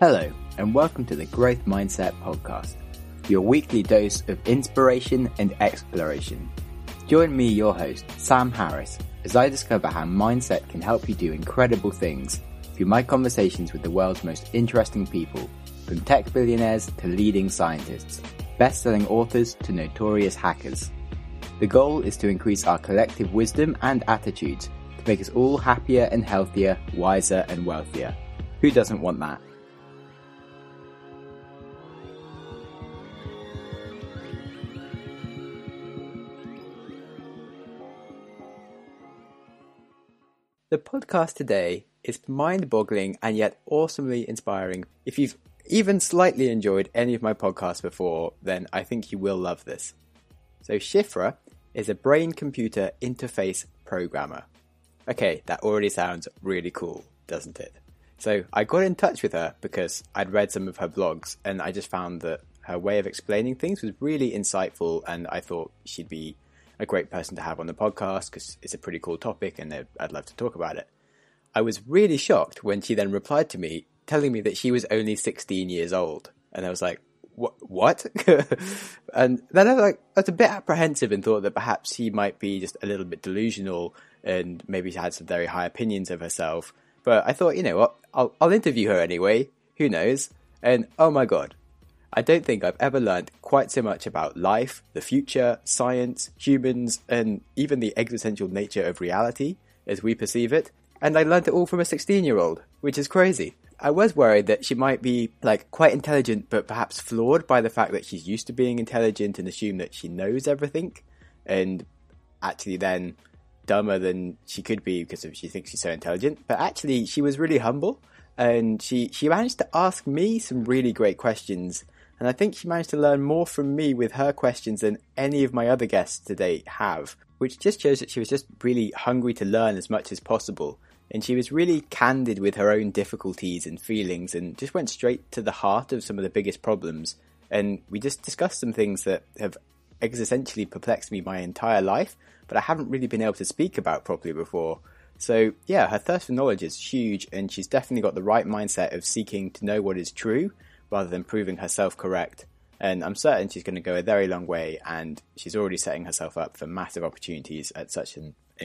Hello, and welcome to the Growth Mindset Podcast, your weekly dose of inspiration and exploration. Join me, your host, Sam Harris, as I discover how mindset can help you do incredible things through my conversations with the world's most interesting people, from tech billionaires to leading scientists, best-selling authors to notorious hackers. The goal is to increase our collective wisdom and attitudes to make us all happier and healthier, wiser and wealthier. Who doesn't want that? The podcast today is mind-boggling and yet awesomely inspiring. If you've even slightly enjoyed any of my podcasts before, then I think you will love this. So Shifra is a brain-computer interface programmer. Okay, that already sounds really cool, doesn't it? So I got in touch with her because I'd read some of her blogs and I just found that her way of explaining things was really insightful, and I thought she'd be a great person to have on the podcast because it's a pretty cool topic and I'd love to talk about it. I was really shocked when she then replied to me telling me that she was only 16 years old. And I was like, what? And then I was a bit apprehensive and thought that perhaps she might be just a little bit delusional and maybe she had some very high opinions of herself. But I thought, you know what, I'll interview her anyway. Who knows? And oh my God, I don't think I've ever learned quite so much about life, the future, science, humans, and even the existential nature of reality as we perceive it. And I learned it all from a 16-year-old, which is crazy. I was worried that she might be quite intelligent, but perhaps flawed by the fact that she's used to being intelligent and assume that she knows everything, and actually then dumber than she could be because she thinks she's so intelligent. But actually, she was really humble, and she managed to ask me some really great questions. And I think she managed to learn more from me with her questions than any of my other guests to date have, which just shows that she was just really hungry to learn as much as possible. And she was really candid with her own difficulties and feelings and just went straight to the heart of some of the biggest problems. And we just discussed some things that have existentially perplexed me my entire life, but I haven't really been able to speak about properly before. So yeah, her thirst for knowledge is huge, and she's definitely got the right mindset of seeking to know what is true rather than proving herself correct. And I'm certain she's going to go a very long way, and she's already setting herself up for massive opportunities at such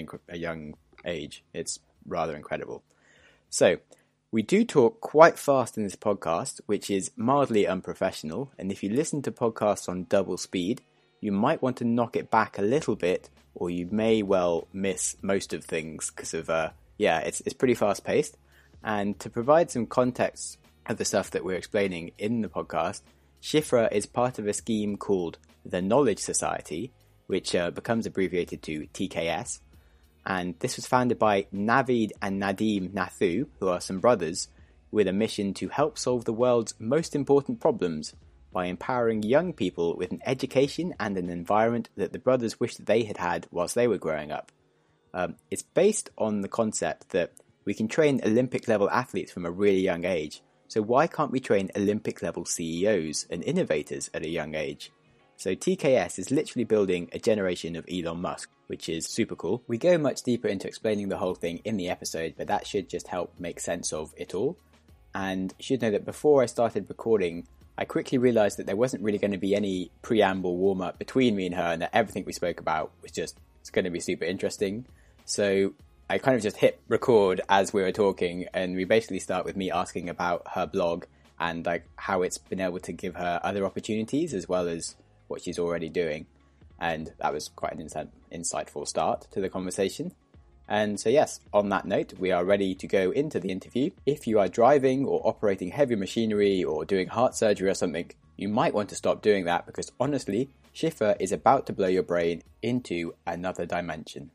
a young age. It's rather incredible. So, we do talk quite fast in this podcast, which is mildly unprofessional, and if you listen to podcasts on double speed, you might want to knock it back a little bit, or you may well miss most of things because of, it's pretty fast paced. And to provide some context of the stuff that we're explaining in the podcast, Shifra is part of a scheme called the Knowledge Society, which becomes abbreviated to TKS. And this was founded by Naveed and Nadeem Nathu, who are some brothers, with a mission to help solve the world's most important problems by empowering young people with an education and an environment that the brothers wished that they had had whilst they were growing up. It's based on the concept that we can train Olympic-level athletes from a really young age. So why can't we train Olympic-level CEOs and innovators at a young age? So TKS is literally building a generation of Elon Musk, which is super cool. We go much deeper into explaining the whole thing in the episode, but that should just help make sense of it all. And you should know that before I started recording, I quickly realized that there wasn't really going to be any preamble warm-up between me and her, and that everything we spoke about was just, it's going to be super interesting. So I kind of just hit record as we were talking, and we basically start with me asking about her blog and how it's been able to give her other opportunities as well as what she's already doing. And that was quite an insightful start to the conversation. And so yes, on that note, we are ready to go into the interview. If you are driving or operating heavy machinery or doing heart surgery or something, you might want to stop doing that because honestly, Shifra is about to blow your brain into another dimension.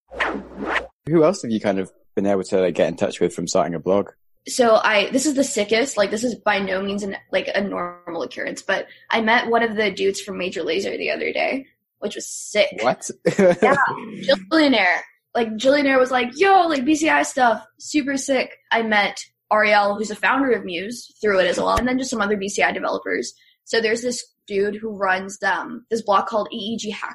Who else have you kind of been able to get in touch with from starting a blog? So this is the sickest, this is by no means a normal occurrence, but I met one of the dudes from Major Lazer the other day, which was sick. What? Yeah, Jillionaire. Jillionaire was yo, BCI stuff, super sick. I met Ariel, who's the founder of Muse, through it as well, and then just some other BCI developers. So there's this dude who runs this blog called EEG Hacker,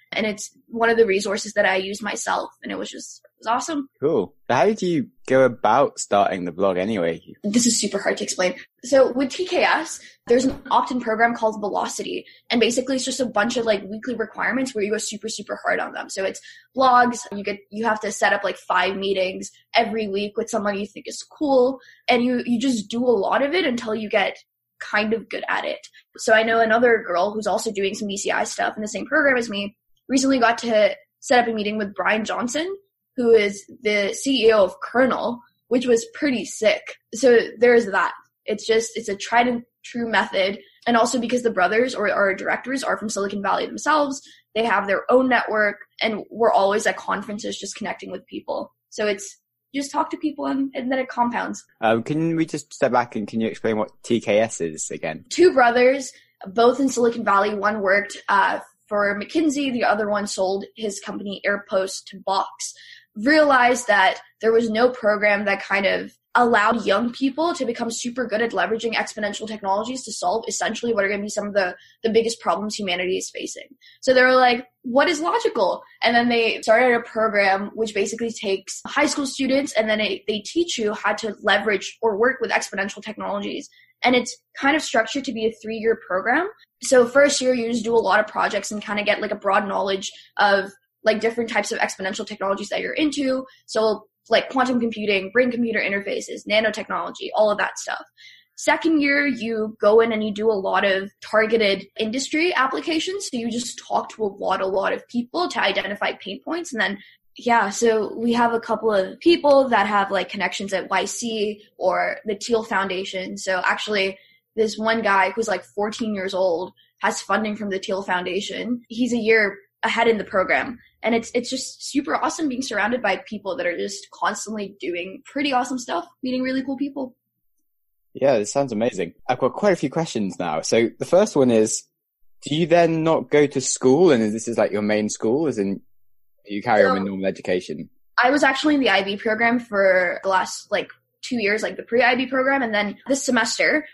And it's one of the resources that I use myself. And it was awesome. Cool. How did you go about starting the blog anyway? This is super hard to explain. So with TKS, there's an opt-in program called Velocity. And basically it's just a bunch of like weekly requirements where you go super, super hard on them. So it's blogs. You have to set up like 5 meetings every week with someone you think is cool. And you just do a lot of it until you get kind of good at it. So I know another girl who's also doing some BCI stuff in the same program as me recently got to set up a meeting with Brian Johnson, who is the CEO of Kernel, which was pretty sick. So there's that. It's a tried and true method. And also because the brothers or our directors are from Silicon Valley themselves, they have their own network, and we're always at conferences just connecting with people. So it's just talk to people and then it compounds. Can we just step back and can you explain what TKS is again? 2 brothers, both in Silicon Valley. One worked for McKinsey. The other one sold his company Airpost to Box. Realized that there was no program that kind of allowed young people to become super good at leveraging exponential technologies to solve essentially what are going to be some of the biggest problems humanity is facing. So they were like, what is logical? And then they started a program which basically takes high school students and then they teach you how to leverage or work with exponential technologies. And it's kind of structured to be a 3-year program. So first year, you just do a lot of projects and kind of get like a broad knowledge of like different types of exponential technologies that you're into. So like quantum computing, brain-computer interfaces, nanotechnology, all of that stuff. Second year, you go in and you do a lot of targeted industry applications. So you just talk to a lot of people to identify pain points. And then, so we have a couple of people that have like connections at YC or the Thiel Foundation. So actually, this one guy who's like 14 years old has funding from the Thiel Foundation. He's a year ahead in the program. And it's just super awesome being surrounded by people that are just constantly doing pretty awesome stuff, meeting really cool people. Yeah, this sounds amazing. I've got quite a few questions now. So the first one is, do you then not go to school? And this is like your main school, as in you carry on with normal education? I was actually in the IB program for the last like 2 years, like the pre-IB program. And then this semester,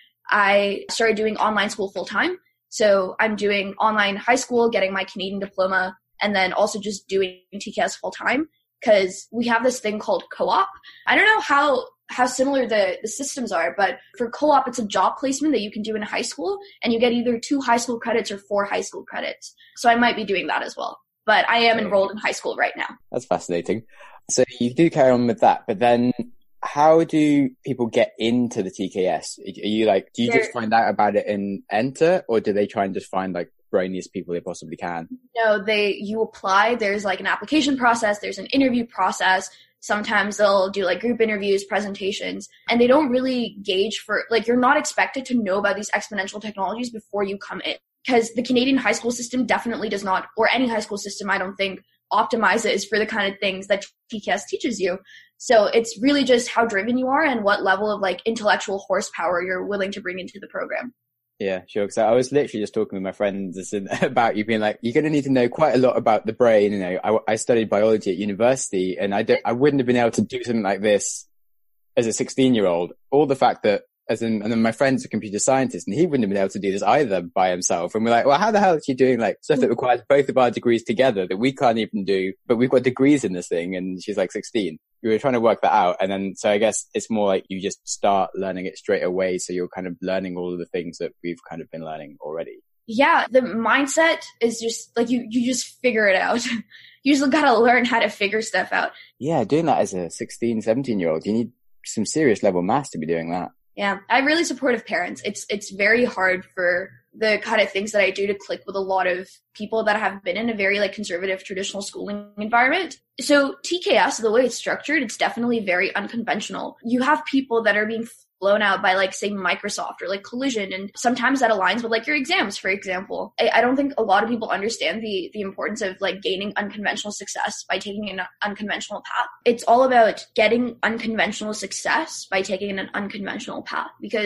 I started doing online school full time. So I'm doing online high school, getting my Canadian diploma, and then also just doing TKS full time because we have this thing called co-op. I don't know how similar the systems are, but for co-op, it's a job placement that you can do in high school, and you get either 2 high school credits or 4 high school credits. So I might be doing that as well. But I am enrolled in high school right now. That's fascinating. So you do carry on with that, but then how do people get into the TKS? Are you like, do you just find out about it and enter, or do they try and just find like brainiest people they possibly can? No, you apply. There's like an application process. There's an interview process. Sometimes they'll do like group interviews, presentations, and they don't really gauge for like, you're not expected to know about these exponential technologies before you come in, because the Canadian high school system definitely does not, or any high school system, I don't think, optimizes for the kind of things that TKS teaches you. So it's really just how driven you are and what level of like intellectual horsepower you're willing to bring into the program. Yeah, sure. So I was literally just talking with my friends about you being like, you're going to need to know quite a lot about the brain. You know, I studied biology at university, and I wouldn't have been able to do something like this as a 16-year-old. All the fact that and then my friend's a computer scientist, and he wouldn't have been able to do this either by himself. And we're like, well, how the hell is she doing like stuff that requires both of our degrees together that we can't even do, but we've got degrees in this thing, and she's like 16. We were trying to work that out. And then, so I guess it's more like you just start learning it straight away. So you're kind of learning all of the things that we've kind of been learning already. Yeah. The mindset is just like, you just figure it out. You just got to learn how to figure stuff out. Yeah. Doing that as a 16, 17-year-old, you need some serious level maths to be doing that. Yeah. I'm really supportive parents. It's very hard for the kind of things that I do to click with a lot of people that have been in a very like conservative traditional schooling environment. So TKS, the way it's structured, it's definitely very unconventional. You have people that are being blown out by like say Microsoft or like Collision, and sometimes that aligns with like your exams, for example. I don't think a lot of people understand the importance of like gaining unconventional success by taking an unconventional path. It's all about getting unconventional success by taking an unconventional path, because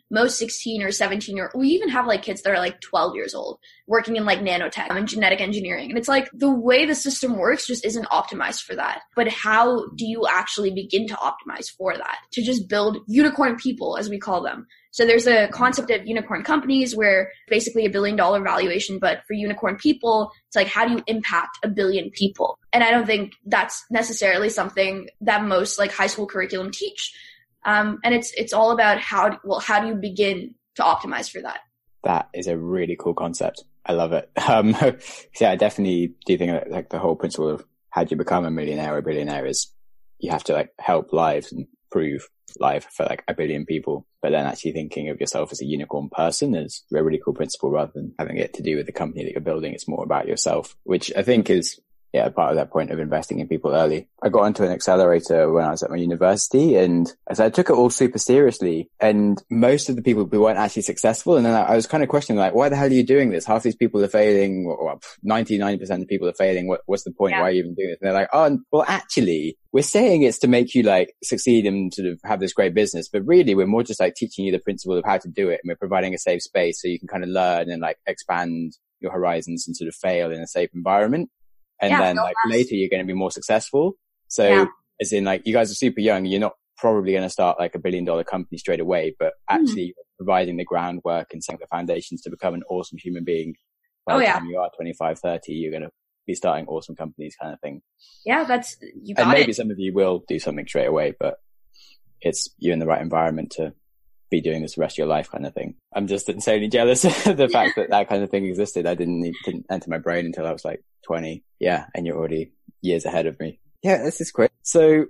most 16 or 17 we even have like kids that are like 12 years old working in like nanotech and genetic engineering. And it's like the way the system works just isn't optimized for that. But how do you actually begin to optimize for that? To just build unicorn people, as we call them. So there's a concept of unicorn companies where basically $1 billion valuation, but for unicorn people, it's like, how do you impact 1 billion people? And I don't think that's necessarily something that most like high school curriculum teach. And it's all about how do you begin to optimize for that? That is a really cool concept. I love it. Yeah, I definitely do think that like the whole principle of how do you become a millionaire or a billionaire is you have to like help lives and improve life for like 1 billion people, but then actually thinking of yourself as a unicorn person is a really cool principle rather than having it to do with the company that you're building. It's more about yourself, which I think is part of that point of investing in people early. I got onto an accelerator when I was at my university, and so I took it all super seriously, and most of the people who weren't actually successful. And then I was kind of questioning, like, why the hell are you doing this? Half these people are failing, or 99% of people are failing. What's the point? Why are you even doing this? And they're like, oh, well, actually, we're saying it's to make you like succeed and sort of have this great business, but really we're more just like teaching you the principle of how to do it. And we're providing a safe space so you can kind of learn and like expand your horizons and sort of fail in a safe environment. And then like later you're going to be more successful. So as in like you guys are super young, you're not probably going to start like $1 billion company straight away, but actually providing the groundwork and setting the foundations to become an awesome human being. By the time you are 25, 30, you're going to be starting awesome companies kind of thing. Yeah, you got it. And maybe some of you will do something straight away, but it's you're in the right environment to be doing this the rest of your life kind of thing. I'm just insanely jealous of the fact that kind of thing existed. I didn't enter my brain until I was like 20. Yeah. And you're already years ahead of me. Yeah, this is great. So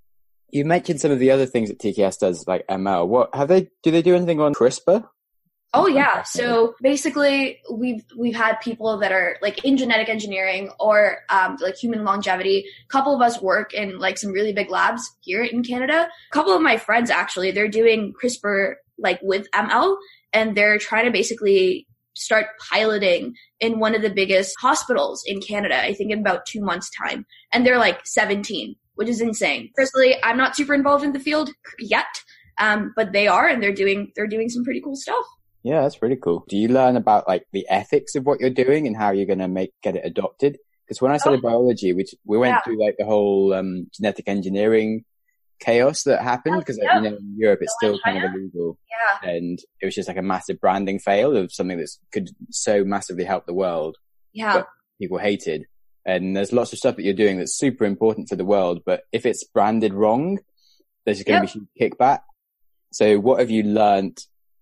you mentioned some of the other things that TKS does, like ML. Do they do anything on CRISPR? Oh yeah. So basically we've had people that are like in genetic engineering or like human longevity. A couple of us work in like some really big labs here in Canada. A couple of my friends actually, they're doing CRISPR like with ML, and they're trying to basically start piloting in one of the biggest hospitals in Canada, I think in about 2 months' time. And they're like 17, which is insane. Personally, I'm not super involved in the field yet, but they are, and they're doing some pretty cool stuff. Yeah, that's really cool. Do you learn about like the ethics of what you're doing and how you're going to get it adopted? Because when I studied biology, we went through like the whole genetic engineering chaos that happened because in Europe it's still kind of illegal. Yeah. And it was just like a massive branding fail of something that could so massively help the world. Yeah. But people hated. And there's lots of stuff that you're doing that's super important for the world, but if it's branded wrong, there's going to be kickback. So what have you learned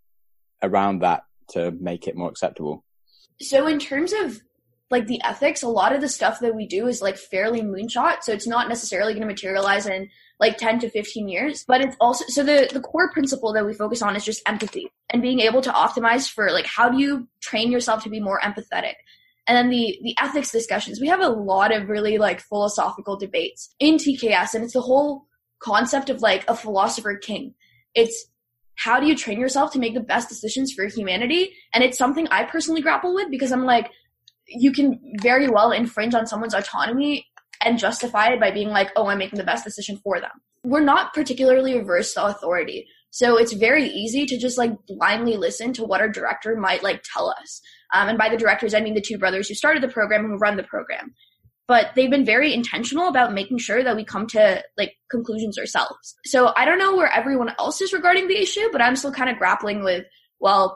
around that to make it more acceptable? So in terms of like the ethics, a lot of the stuff that we do is like fairly moonshot. So it's not necessarily going to materialize in like 10 to 15 years, but it's also, so the core principle that we focus on is just empathy and being able to optimize for like, how do you train yourself to be more empathetic? And then the ethics discussions, we have a lot of really like philosophical debates in TKS, and it's the whole concept of like a philosopher king. It's how do you train yourself to make the best decisions for humanity? And it's something I personally grapple with because I'm like, you can very well infringe on someone's autonomy and justify it by being like, oh, I'm making the best decision for them. We're not particularly averse to authority. So it's very easy to just like blindly listen to what our director might like tell us. And by the directors, I mean the two brothers who started the program and who run the program. But they've been very intentional about making sure that we come to like conclusions ourselves. So I don't know where everyone else is regarding the issue, but I'm still kind of grappling with, well,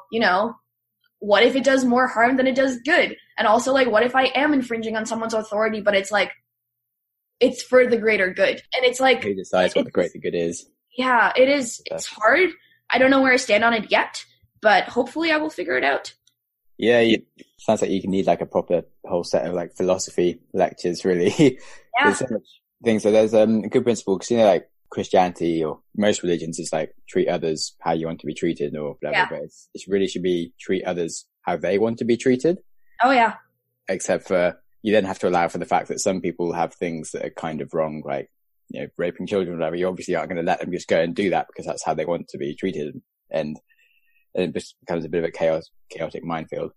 what if it does more harm than it does good? And also like, what if I am infringing on someone's authority, but it's like, it's for the greater good. And it's like, who decides what the greater good is? Yeah, it is. It's hard. I don't know where I stand on it yet, but hopefully I will figure it out. Yeah, sounds like you can need like a proper whole set of like philosophy lectures, really. Yeah. There's so much things. So there's a good principle because like Christianity or most religions is like treat others how you want to be treated or whatever. But it really should be treat others how they want to be treated. Oh yeah. Except for you then have to allow for the fact that some people have things that are kind of wrong, like raping children or whatever. You obviously aren't going to let them just go and do that because that's how they want to be treated, and it becomes a bit of a chaotic minefield.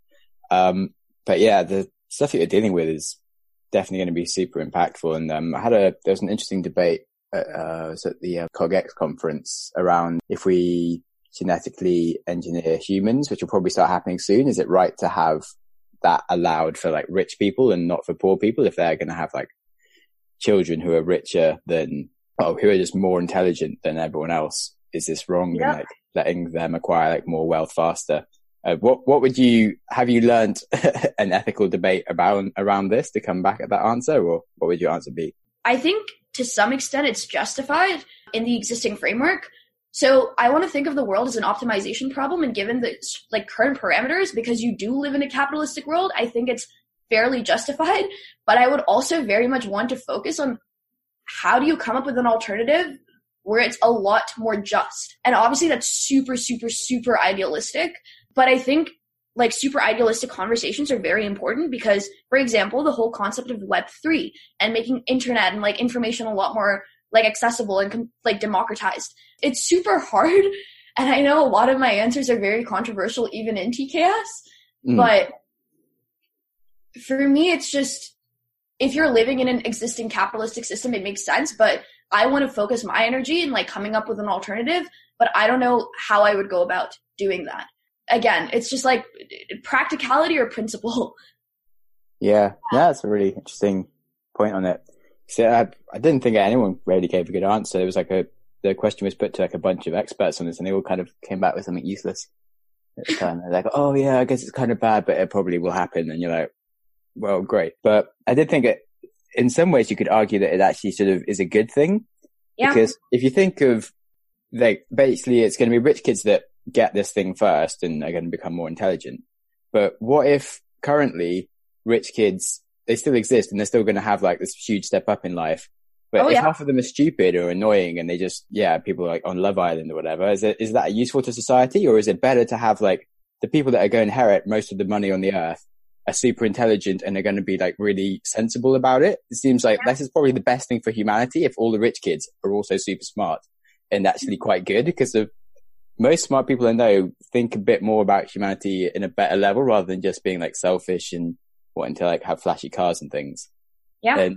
But yeah, the stuff that you're dealing with is definitely going to be super impactful. And there was an interesting debate at the CogX conference around if we genetically engineer humans, which will probably start happening soon, is it right to have that allowed for like rich people and not for poor people if they're going to have like children who are richer than, well, who are just more intelligent than everyone else? Is this wrong in like letting them acquire like more wealth faster? What would have you learned an ethical debate around this to come back at that answer, or what would your answer be? I think to some extent it's justified in the existing framework. So I want to think of the world as an optimization problem, and given the like current parameters, because you do live in a capitalistic world, I think it's fairly justified. But I would also very much want to focus on how do you come up with an alternative where it's a lot more just. And obviously that's super, super, super idealistic. But I think like super idealistic conversations are very important because, for example, the whole concept of Web3 and making internet and like information a lot more like accessible and like democratized. It's super hard. And I know a lot of my answers are very controversial even in TKS. But for me, it's just, if you're living in an existing capitalistic system, it makes sense. But I want to focus my energy in like coming up with an alternative, but I don't know how I would go about doing that. Again, it's just like practicality or principle. Yeah, that's a really interesting point on it. So I didn't think anyone really gave a good answer. It was like the question was put to like a bunch of experts on this, and they all kind of came back with something useless at the time. They're like, oh yeah, I guess it's kind of bad, but it probably will happen. And you're like, well, great. But I did think in some ways you could argue that it actually sort of is a good thing. Yeah. Because if you think of like, basically it's going to be rich kids that get this thing first and are going to become more intelligent. But what if currently rich kids, they still exist and they're still going to have like this huge step up in life. But if half of them are stupid or annoying and they just, people like on Love Island or whatever, is that useful to society, or is it better to have like the people that are going to inherit most of the money on the earth are super intelligent and are going to be like really sensible about it? It seems like this is probably the best thing for humanity if all the rich kids are also super smart and actually quite good, because of most smart people I know think a bit more about humanity in a better level rather than just being like selfish and wanting to like have flashy cars and things. Yeah. And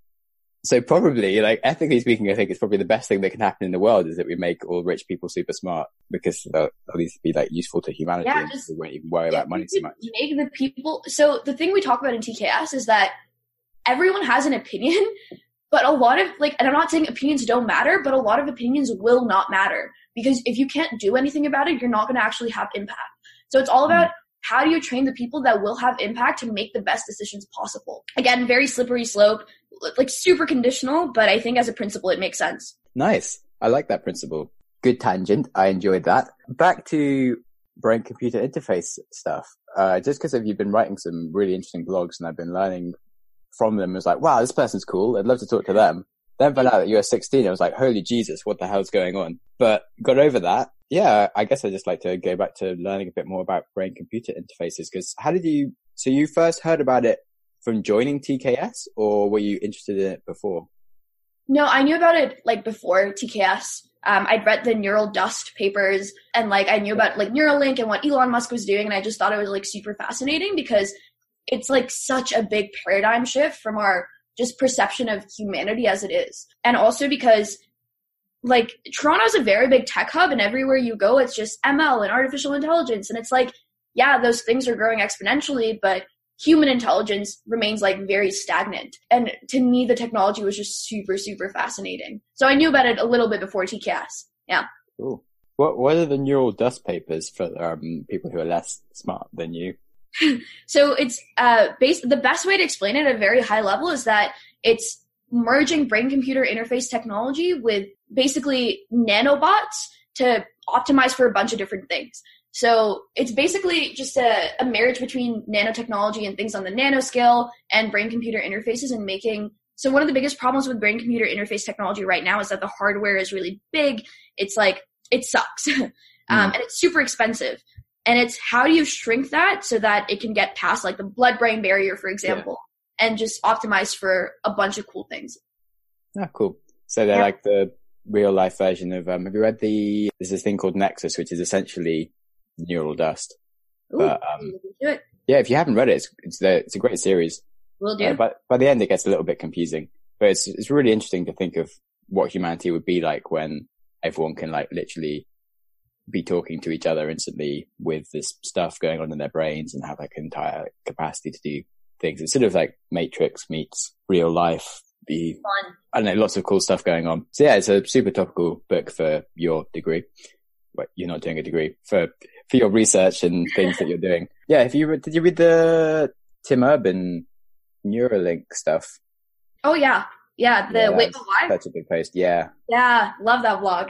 so probably, like, ethically speaking, I think it's probably the best thing that can happen in the world is that we make all rich people super smart, because they'll at least be like useful to humanity and we won't even worry about money so much. Make the people. So the thing we talk about in TKS is that everyone has an opinion, but a lot of like, and I'm not saying opinions don't matter, but a lot of opinions will not matter, because if you can't do anything about it, you're not going to actually have impact. So it's all about how do you train the people that will have impact to make the best decisions possible? Again, very slippery slope, like super conditional, but I think as a principle, it makes sense. Nice. I like that principle. Good tangent. I enjoyed that. Back to brain-computer interface stuff. Just because you've been writing some really interesting blogs and I've been learning from them, it's like, wow, this person's cool. I'd love to talk to them. Then found out that you were 16. I was like, holy Jesus, what the hell's going on? But got over that. Yeah, I guess I'd just like to go back to learning a bit more about brain-computer interfaces, because so you first heard about it from joining TKS, or were you interested in it before? No, I knew about it like before TKS. I'd read the Neural Dust papers, and like I knew about like Neuralink and what Elon Musk was doing, and I just thought it was like super fascinating because it's like such a big paradigm shift from our just perception of humanity as it is. And also because like Toronto's a very big tech hub, and everywhere you go, it's just ML and artificial intelligence. And it's like, yeah, those things are growing exponentially, but human intelligence remains like very stagnant. And to me, the technology was just super, super fascinating. So I knew about it a little bit before TKS. Yeah. Cool. What are the Neural Dust papers for people who are less smart than you? So it's the best way to explain it at a very high level is that it's merging brain-computer interface technology with basically nanobots to optimize for a bunch of different things. So it's basically just a marriage between nanotechnology and things on the nanoscale and brain-computer interfaces, and so one of the biggest problems with brain-computer interface technology right now is that the hardware is really big. It's like, it sucks. And it's super expensive. And it's how do you shrink that so that it can get past like the blood-brain barrier, for example, and just optimize for a bunch of cool things. Ah, cool. So they're like the real-life version of, have you read there's this thing called Nexus, which is essentially Neural Dust. Ooh, but, do it. Yeah, if you haven't read it, it's a great series. Will do. But by the end, it gets a little bit confusing. But it's really interesting to think of what humanity would be like when everyone can like literally be talking to each other instantly with this stuff going on in their brains and have like entire capacity to do things. It's sort of like Matrix meets real life. Fun. I don't know, lots of cool stuff going on. So yeah, it's a super topical book for your degree. But you're not doing a degree for your research and things that you're doing. Yeah. Did you read the Tim Urban Neuralink stuff? Oh yeah. Yeah. Wait, why? Such a good post. Yeah. Yeah. Love that blog.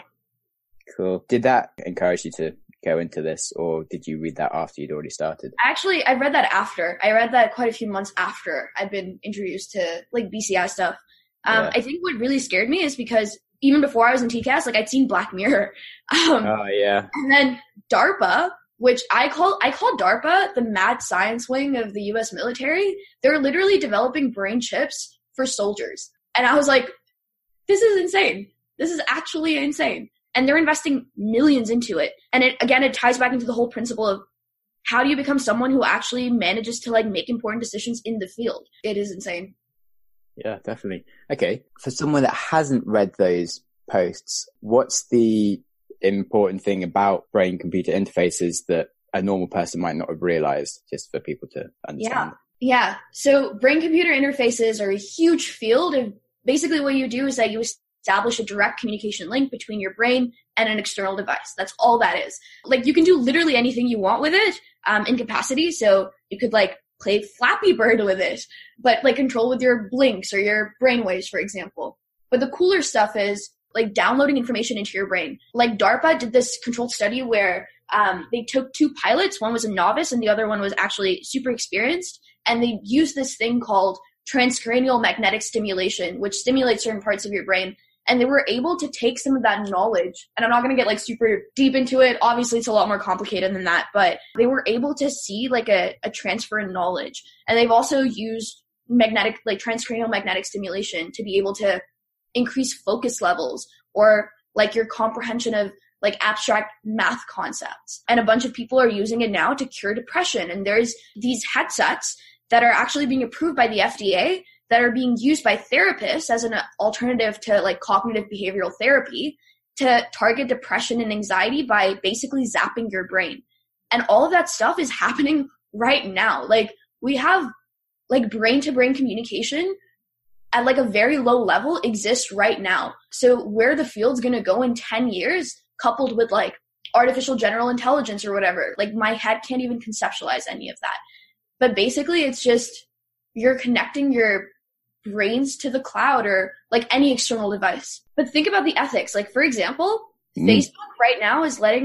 Cool. Did that encourage you to go into this, or did you read that after you'd already started? Actually, I read that after. I read that quite a few months after I'd been introduced to like BCI stuff. I think what really scared me is because even before I was in TCAS, like I'd seen Black Mirror. Oh yeah. And then DARPA, which I call DARPA the mad science wing of the US military. They're literally developing brain chips for soldiers. And I was like, this is insane. This is actually insane. And they're investing millions into it. And it ties back into the whole principle of how do you become someone who actually manages to like make important decisions in the field? It is insane. Yeah, definitely. Okay. For someone that hasn't read those posts, what's the important thing about brain computer interfaces that a normal person might not have realized, just for people to understand? Yeah. So brain computer interfaces are a huge field, and basically what you do is that you establish a direct communication link between your brain and an external device. That's all that is. Like you can do literally anything you want with it in capacity. So you could like play Flappy Bird with it, but like control with your blinks or your brainwaves, for example. But the cooler stuff is like downloading information into your brain. Like DARPA did this controlled study where they took two pilots. One was a novice and the other one was actually super experienced. And they used this thing called transcranial magnetic stimulation, which stimulates certain parts of your brain. And they were able to take some of that knowledge, and I'm not going to get like super deep into it. Obviously, it's a lot more complicated than that, but they were able to see like a transfer in knowledge. And they've also used transcranial magnetic stimulation to be able to increase focus levels or like your comprehension of like abstract math concepts. And a bunch of people are using it now to cure depression. And there's these headsets that are actually being approved by the FDA that are being used by therapists as an alternative to like cognitive behavioral therapy to target depression and anxiety by basically zapping your brain. And all of that stuff is happening right now. Like we have like brain to brain communication at like a very low level exists right now. So where the field's going to go in 10 years coupled with like artificial general intelligence or whatever, like my head can't even conceptualize any of that. But basically it's just you're connecting your brains to the cloud or like any external device. But think about the ethics. Like for example, Facebook right now is their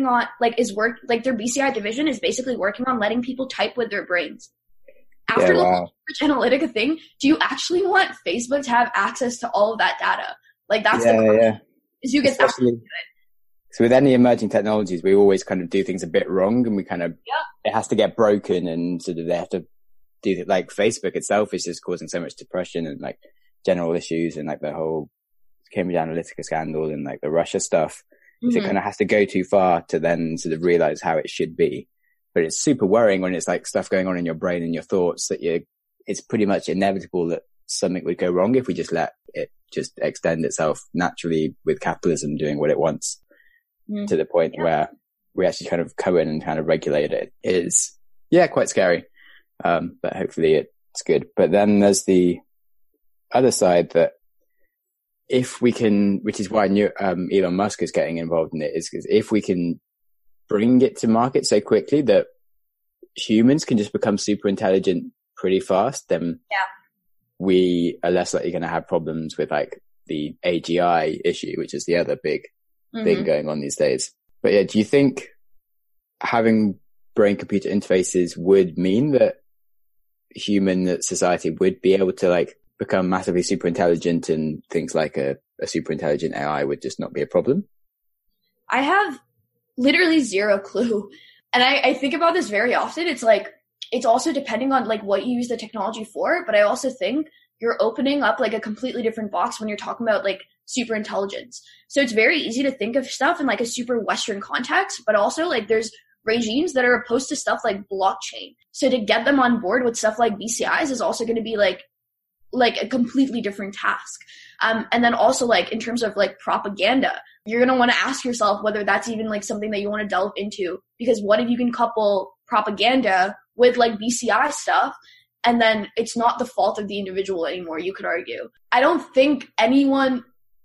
BCI division is basically working on letting people type with their brains. After the Cambridge Analytica thing, do you actually want Facebook to have access to all of that data? Like that's the question. Is you get access to it. So with any emerging technologies, we always kind of do things a bit wrong, and we kind of it has to get broken, and sort of they have to do it. Like Facebook itself is just causing so much depression and like general issues, and like the whole Cambridge Analytica scandal and like the Russia stuff. So it kind of has to go too far to then sort of realize how it should be. But it's super worrying when it's like stuff going on in your brain and your thoughts that it's pretty much inevitable that something would go wrong if we just let it just extend itself naturally with capitalism doing what it wants to the point where we actually kind of come in and kind of regulate it. It is, quite scary. But hopefully it's good. But then there's the other side that if we can, which is why Elon Musk is getting involved in it, is because if we can bring it to market so quickly that humans can just become super intelligent pretty fast, then we are less likely going to have problems with like the AGI issue, which is the other big thing going on these days. But yeah, do you think having brain computer interfaces would mean that human society would be able to like become massively super intelligent, and things like a super intelligent AI would just not be a problem? I have literally zero clue. And I think about this very often. It's like, it's also depending on like what you use the technology for, but I also think you're opening up like a completely different box when you're talking about like super intelligence. So it's very easy to think of stuff in like a super Western context, but also like there's regimes that are opposed to stuff like blockchain. So to get them on board with stuff like BCIs is also going to be like like a completely different task. And then also like in terms of like propaganda, you're going to want to ask yourself whether that's even like something that you want to delve into, because what if you can couple propaganda with like BCI stuff, and then it's not the fault of the individual anymore, you could argue. I don't think anyone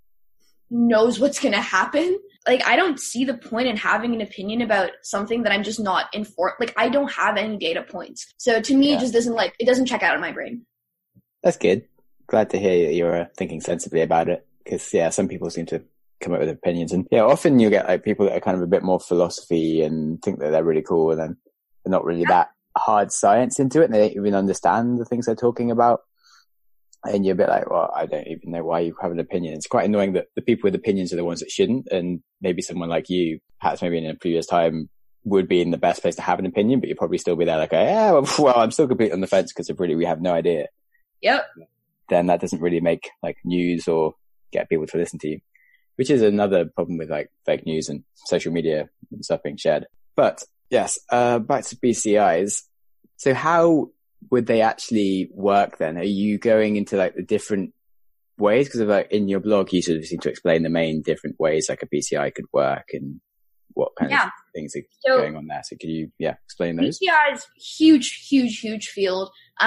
knows what's going to happen. Like, I don't see the point in having an opinion about something that I'm just not informed. Like, I don't have any data points. So to me, it just doesn't it doesn't check out in my brain. That's good. Glad to hear you're thinking sensibly about it, because some people seem to come up with opinions, and often you get like people that are kind of a bit more philosophy and think that they're really cool, and then they're not really that hard science into it, and they don't even understand the things they're talking about. And you're a bit like, well, I don't even know why you have an opinion. It's quite annoying that the people with opinions are the ones that shouldn't. And maybe someone like you, perhaps maybe in a previous time, would be in the best place to have an opinion, but you'd probably still be there like, well, I'm still completely on the fence because we have no idea. Yep. Then that doesn't really make like news or get people to listen to you, which is another problem with like fake news and social media and stuff being shared. But yes, back to BCIs. So how would they actually work then? Are you going into like the different ways? Because of like in your blog, you sort of seem to explain the main different ways like a BCI could work and what kind of things are going on there. So could you, explain those? BCI is huge field.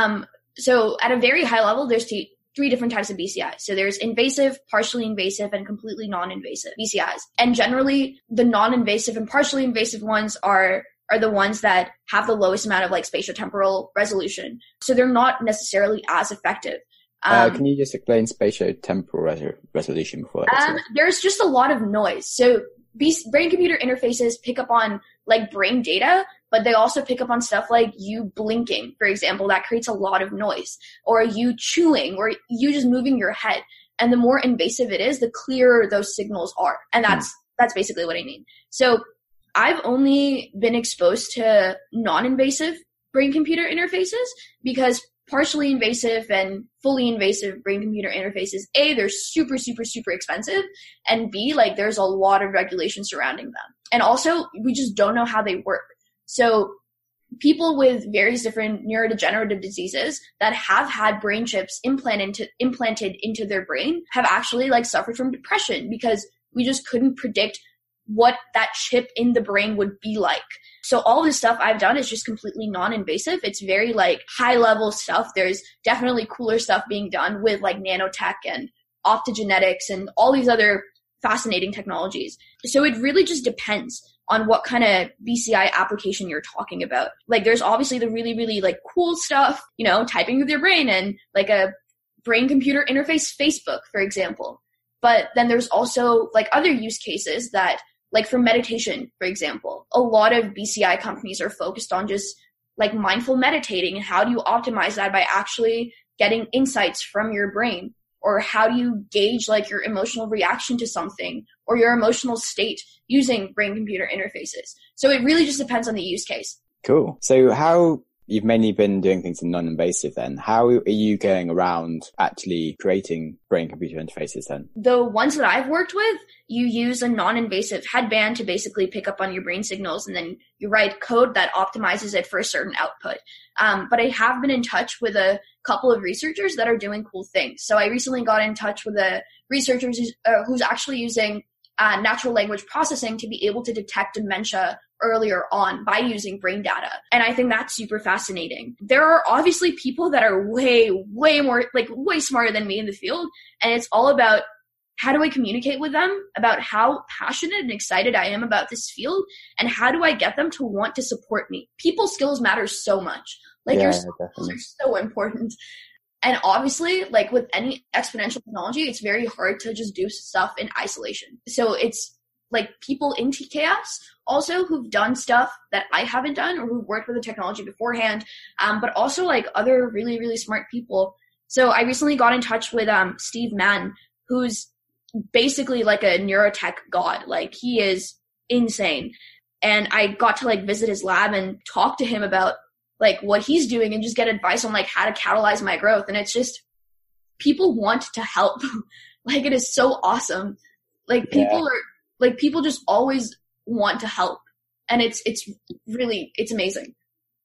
So at a very high level, there's three different types of BCI. So there's invasive, partially invasive, and completely non-invasive BCIs. And generally, the non-invasive and partially invasive ones are the ones that have the lowest amount of like spatiotemporal resolution. So they're not necessarily as effective. Can you just explain spatiotemporal resolution before that? There's just a lot of noise. So brain-computer interfaces pick up on like brain data, but they also pick up on stuff like you blinking, for example, that creates a lot of noise, or you chewing, or you just moving your head. And the more invasive it is, the clearer those signals are. And that's basically what I mean. So I've only been exposed to non-invasive brain-computer interfaces because partially invasive and fully invasive brain-computer interfaces, A, they're super expensive, and B, like there's a lot of regulation surrounding them. And also, we just don't know how they work. So people with various different neurodegenerative diseases that have had brain chips implanted into their brain have actually like suffered from depression because we just couldn't predict what that chip in the brain would be like. So all this stuff I've done is just completely non-invasive. It's very like high level stuff. There's definitely cooler stuff being done with like nanotech and optogenetics and all these other fascinating technologies. So it really just depends on what kind of BCI application you're talking about. Like there's obviously the really like cool stuff, typing with your brain and like a brain computer interface Facebook, for example. But then there's also like other use cases that, like for meditation, for example, a lot of BCI companies are focused on just like mindful meditating. And how do you optimize that by actually getting insights from your brain? Or how do you gauge like your emotional reaction to something or your emotional state using brain-computer interfaces? So it really just depends on the use case. Cool. So you've mainly been doing things in non-invasive then. How are you going around actually creating brain-computer interfaces then? The ones that I've worked with, you use a non-invasive headband to basically pick up on your brain signals, and then you write code that optimizes it for a certain output. But I have been in touch with a couple of researchers that are doing cool things. So I recently got in touch with a researcher who's actually using natural language processing to be able to detect dementia earlier on by using brain data. And I think that's super fascinating. There are obviously people that are way more, like way smarter than me in the field. And it's all about how do I communicate with them about how passionate and excited I am about this field, and how do I get them to want to support me? People skills matter so much. Like your skills are so important. And obviously, like with any exponential technology, it's very hard to just do stuff in isolation. So it's like people in TKS also who've done stuff that I haven't done or who've worked with the technology beforehand, but also like other really smart people. So I recently got in touch with Steve Mann, who's basically like a neurotech god. Like he is insane. And I got to like visit his lab and talk to him about like what he's doing and just get advice on like how to catalyze my growth. And it's just, people want to help. Like it is so awesome. Like people are like, people just always want to help. And it's amazing.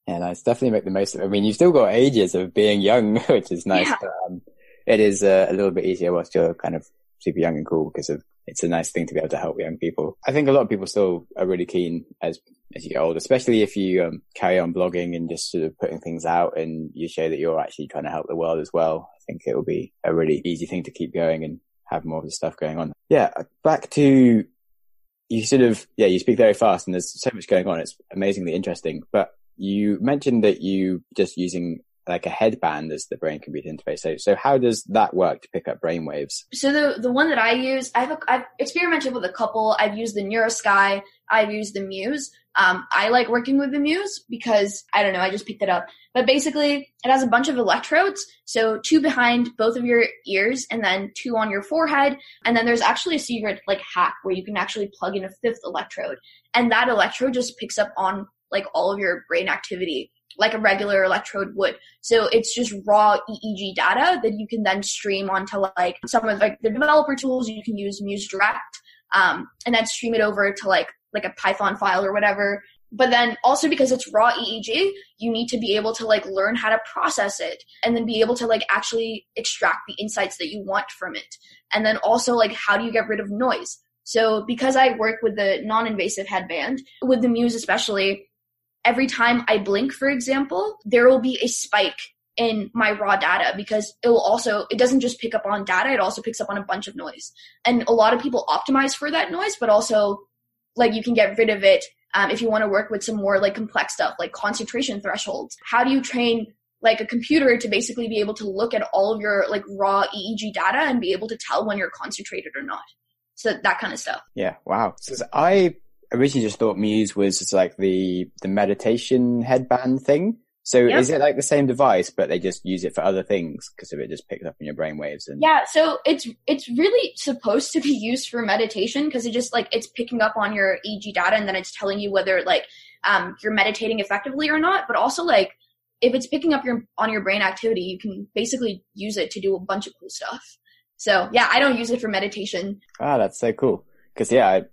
Yeah, nice. Definitely make the most of it. I mean, you've still got ages of being young, which is nice, Yeah. but it is a little bit easier whilst you're kind of super young and cool because it's a nice thing to be able to help young people. I think a lot of people still are really keen as you get older, especially if you carry on blogging and just sort of putting things out and you show that you're actually trying to help the world as well. I think it will be a really easy thing to keep going and have more of the stuff going on. Yeah, back to you you speak very fast and there's so much going on. It's amazingly interesting, but you mentioned that you just using like a headband as the brain computer interface. So how does that work to pick up brainwaves? So the one that I use, I've experimented with a couple. I've used the NeuroSky. I've used the Muse. I like working with the Muse because, I don't know, I just picked it up. But basically, it has a bunch of electrodes. So 2 behind both of your ears and then 2 on your forehead. And then there's actually a secret like hack where you can actually plug in a 5th electrode. And that electrode just picks up on like all of your brain activity like a regular electrode would. So it's just raw EEG data that you can then stream onto like some of like the developer tools. You can use Muse Direct, and then stream it over to like a Python file or whatever. But then also because it's raw EEG, you need to be able to like learn how to process it and then be able to like actually extract the insights that you want from it. And then also like how do you get rid of noise? So because I work with the non-invasive headband, with the Muse especially, every time I blink, for example, there will be a spike in my raw data because it doesn't just pick up on data, it also picks up on a bunch of noise. And a lot of people optimize for that noise, but also like you can get rid of it if you want to work with some more like complex stuff like concentration thresholds. How do you train like a computer to basically be able to look at all of your like raw EEG data and be able to tell when you're concentrated or not? So that kind of stuff. Yeah. Wow. So I originally just thought Muse was just like the meditation headband thing. So Yep. Is it like the same device, but they just use it for other things because of it just picks up in your brainwaves? And yeah, so it's really supposed to be used for meditation because it just like it's picking up on your EEG data and then it's telling you whether like you're meditating effectively or not. But also like if it's picking up on your brain activity, you can basically use it to do a bunch of cool stuff. So yeah, I don't use it for meditation. Ah, that's so cool. Because it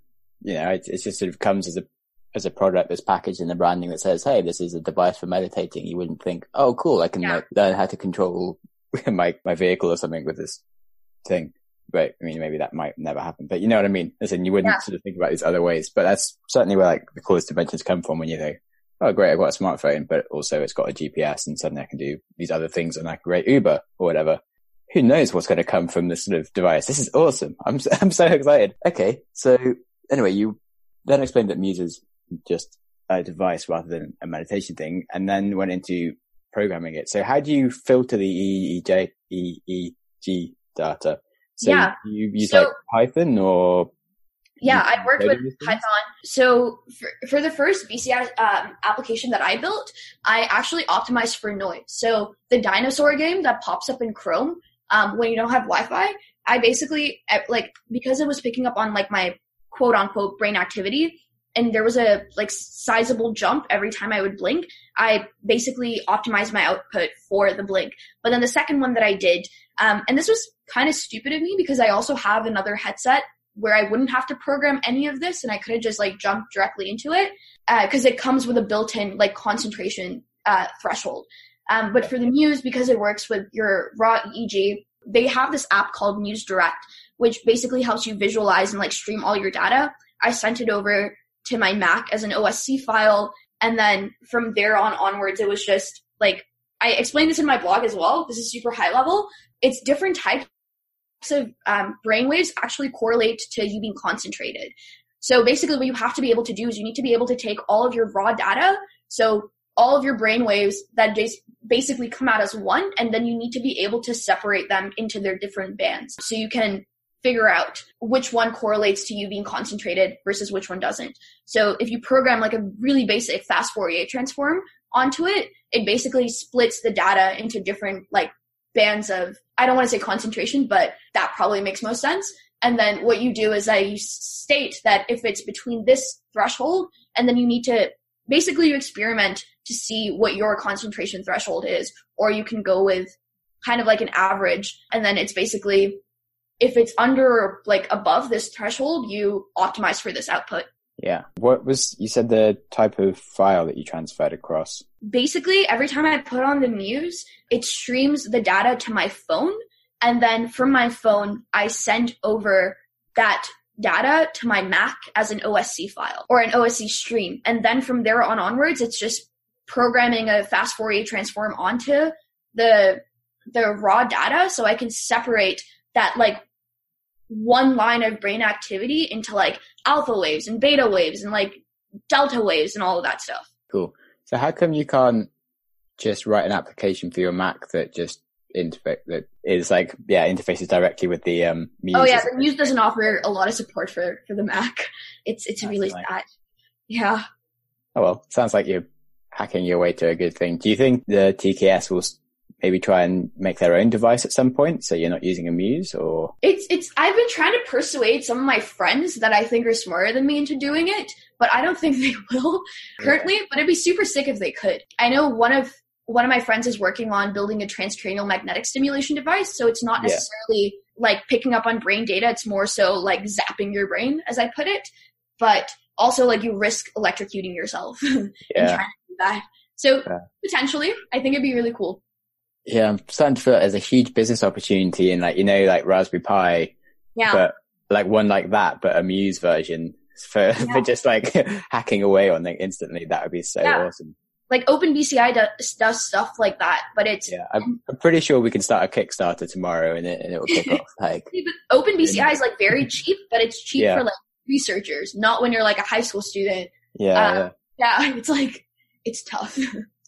just sort of comes as a product that's packaged in the branding that says, hey, this is a device for meditating. You wouldn't think, oh, cool, I can like, learn how to control my vehicle or something with this thing. But I mean, maybe that might never happen. But you know what I mean? Listen, you wouldn't sort of think about these other ways. But that's certainly where like the coolest inventions come from when you think, oh, great, I've got a smartphone, but also it's got a GPS and suddenly I can do these other things and I can rate Uber or whatever. Who knows what's going to come from this sort of device? This is awesome. I'm so excited. Okay. So anyway, you then explained that Muse is just a device rather than a meditation thing, and then went into programming it. So how do you filter the EEG data? So you use like Python or? Yeah, I worked with Python. So for the first BCI application that I built, I actually optimized for noise. So the dinosaur game that pops up in Chrome when you don't have Wi-Fi, I basically like because it was picking up on like my quote unquote brain activity, and there was a like sizable jump every time I would blink, I basically optimized my output for the blink. But then the second one that I did, and this was kind of stupid of me because I also have another headset where I wouldn't have to program any of this and I could have just like jumped directly into it because it comes with a built-in like concentration threshold. But for the Muse, because it works with your raw EEG, they have this app called Muse Direct, which basically helps you visualize and like stream all your data. I sent it over to my Mac as an OSC file. And then from there onwards, it was just like, I explained this in my blog as well. This is super high level. It's different types of brainwaves actually correlate to you being concentrated. So basically what you have to be able to do is you need to be able to take all of your raw data. So all of your brainwaves that just basically come out as one, and then you need to be able to separate them into their different bands. So you can figure out which one correlates to you being concentrated versus which one doesn't. So if you program like a really basic fast Fourier transform onto it, it basically splits the data into different like bands of, I don't want to say concentration, but that probably makes most sense. And then what you do is you state that if it's between this threshold, and then you need to basically you experiment to see what your concentration threshold is, or you can go with kind of like an average. And then it's basically, if it's under or like above this threshold, you optimize for this output. Yeah. You said the type of file that you transferred across? Basically, every time I put on the Muse, it streams the data to my phone. And then from my phone, I send over that data to my Mac as an OSC file or an OSC stream. And then from there on onwards, it's just programming a fast Fourier transform onto the raw data so I can separate that like one line of brain activity into like alpha waves and beta waves and like delta waves and all of that stuff. Cool. So how come you can't just write an application for your Mac that just interfaces directly with the Muse? Oh yeah, the Muse doesn't offer a lot of support for the Mac. It's really sad. Yeah. Oh well, sounds like you're hacking your way to a good thing. Do you think the TKS will maybe try and make their own device at some point, so you're not using a Muse? Or I've been trying to persuade some of my friends that I think are smarter than me into doing it, but I don't think they will currently. But it'd be super sick if they could. I know one of my friends is working on building a transcranial magnetic stimulation device, so it's not necessarily like picking up on brain data. It's more so like zapping your brain, as I put it. But also like you risk electrocuting yourself in trying to do that. So potentially, I think it'd be really cool. Yeah, I'm starting to feel like there's a huge business opportunity in like Raspberry Pi, but like one like that, but a Muse version for just like hacking away on it instantly. That would be so awesome. Like OpenBCI does stuff like that, but it's I'm pretty sure we can start a Kickstarter tomorrow and it will kick off. Like OpenBCI is like very cheap, but it's cheap for like researchers, not when you're like a high school student. It's like it's tough.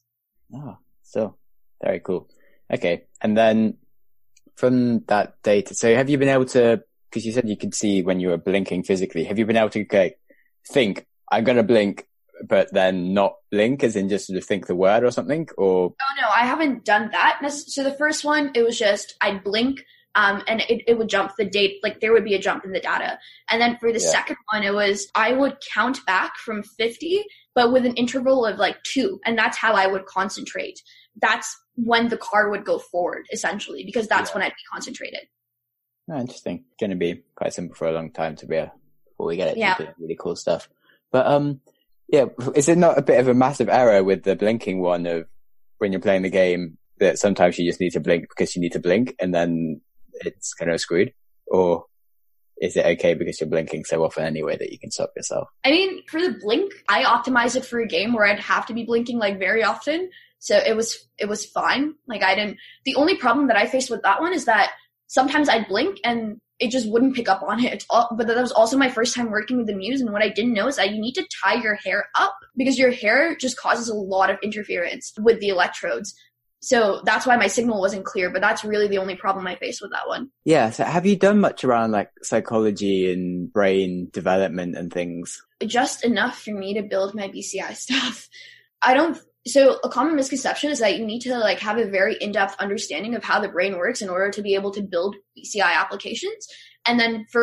So very cool. Okay. And then from that data, so have you been able to, because you said you could see when you were blinking physically, have you been able to think, I'm going to blink, but then not blink, as in just sort of think the word or something? Or Oh no, I haven't done that. So the first one, it was just I'd blink, and it would jump the date, like there would be a jump in the data. And then for the second one, it was I would count back from 50, but with an interval of like 2, and that's how I would concentrate. That's when the car would go forward, essentially, because that's when I'd be concentrated. Oh, interesting. It's going to be quite simple for a long time before we get it to do really cool stuff. But is it not a bit of a massive error with the blinking one of when you're playing the game that sometimes you just need to blink because you need to blink and then it's kind of screwed? Or is it okay because you're blinking so often anyway that you can stop yourself? I mean, for the blink, I optimized it for a game where I'd have to be blinking like very often. So it was fine. Like the only problem that I faced with that one is that sometimes I'd blink and it just wouldn't pick up on it. But that was also my first time working with the Muse. And what I didn't know is that you need to tie your hair up because your hair just causes a lot of interference with the electrodes. So that's why my signal wasn't clear, but that's really the only problem I faced with that one. Yeah. So have you done much around like psychology and brain development and things? Just enough for me to build my BCI stuff. So a common misconception is that you need to like have a very in-depth understanding of how the brain works in order to be able to build BCI applications. And then for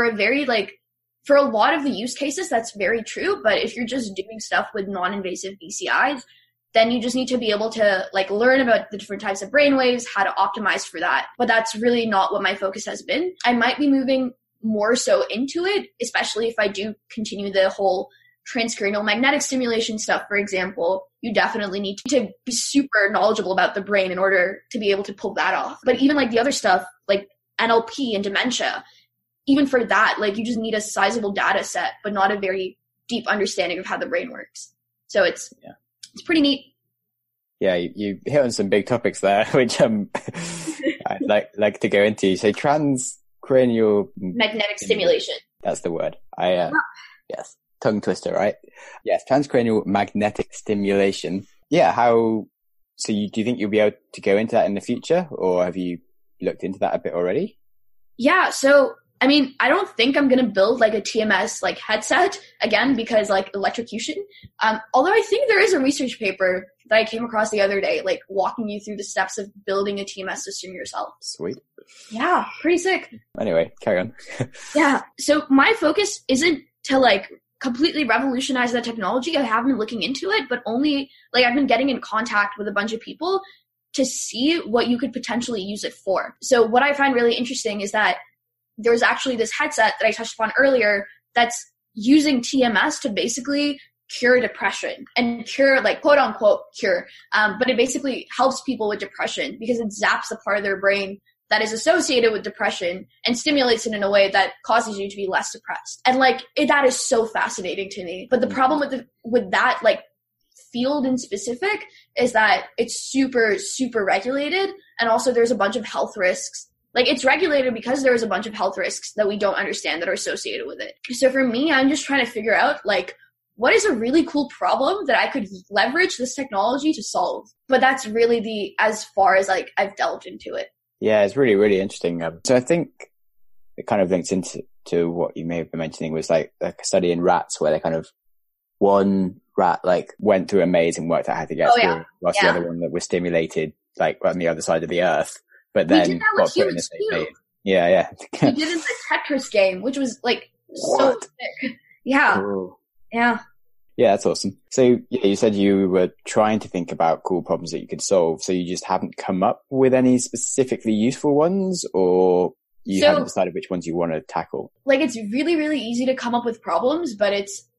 a lot of the use cases, that's very true. But if you're just doing stuff with non-invasive BCIs, then you just need to be able to like learn about the different types of brainwaves, how to optimize for that. But that's really not what my focus has been. I might be moving more so into it, especially if I do continue the whole transcranial magnetic stimulation stuff, for example. You definitely need to be super knowledgeable about the brain in order to be able to pull that off. But even like the other stuff, like NLP and dementia, even for that, like you just need a sizable data set, but not a very deep understanding of how the brain works. So it's pretty neat. Yeah, you hit on some big topics there, which I'd like to go into. So transcranial magnetic stimulation. That's the word. Yes. Tongue twister, right? Yes, transcranial magnetic stimulation. Yeah, do you think you'll be able to go into that in the future, or have you looked into that a bit already? Yeah, so I mean, I don't think I'm gonna build like a TMS like headset again because like electrocution. Although I think there is a research paper that I came across the other day, like walking you through the steps of building a TMS system yourself. Sweet. Yeah, pretty sick. Anyway, carry on. Yeah, so my focus isn't to like completely revolutionize the technology. I have been looking into it, but only like I've been getting in contact with a bunch of people to see what you could potentially use it for. So what I find really interesting is that there's actually this headset that I touched upon earlier that's using TMS to basically cure depression and cure, like, quote unquote cure. But it basically helps people with depression because it zaps the part of their brain that is associated with depression and stimulates it in a way that causes you to be less depressed. And like, that is so fascinating to me. But the problem with that, like, field in specific is that it's super, super regulated. And also there's a bunch of health risks. Like, it's regulated because there's a bunch of health risks that we don't understand that are associated with it. So for me, I'm just trying to figure out, like, what is a really cool problem that I could leverage this technology to solve? But that's really as far as, like, I've delved into it. Yeah, it's really, really interesting. So I think it kind of links into what you may have been mentioning was like a study in rats where they kind of, one rat like went through a maze and worked out how to get through, whilst the other one that was stimulated like on the other side of the earth, but then got put in the same maze. Yeah. We did it in the Tetris game, which was like so sick. Yeah. Cool. Yeah. Yeah, that's awesome. So yeah, you said you were trying to think about cool problems that you could solve. So you just haven't come up with any specifically useful ones, or you haven't decided which ones you want to tackle? Like, it's really, really easy to come up with problems, but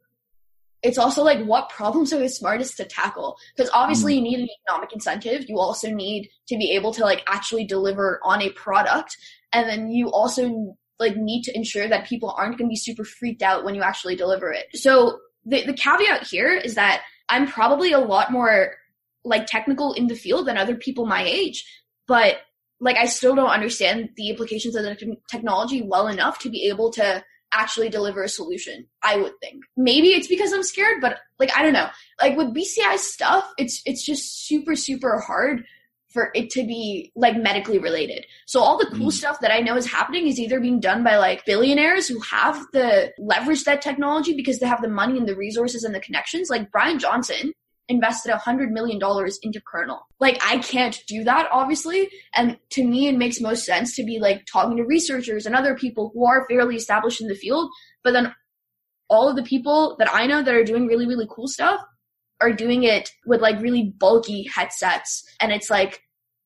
it's also like, what problems are the smartest to tackle? Because obviously you need an economic incentive. You also need to be able to like actually deliver on a product. And then you also like need to ensure that people aren't going to be super freaked out when you actually deliver it. So the caveat here is that I'm probably a lot more like technical in the field than other people my age, but like I still don't understand the implications of the technology well enough to be able to actually deliver a solution, I would think. Maybe it's because I'm scared, but like, I don't know. Like with BCI stuff, it's just super, super hard for it to be like medically related. So all the cool stuff that I know is happening is either being done by like billionaires who have the leverage that technology because they have the money and the resources and the connections. Like Brian Johnson invested $100 million into Kernel. Like I can't do that, obviously. And to me, it makes most sense to be like talking to researchers and other people who are fairly established in the field. But then all of the people that I know that are doing really, really cool stuff are doing it with like really bulky headsets. And it's like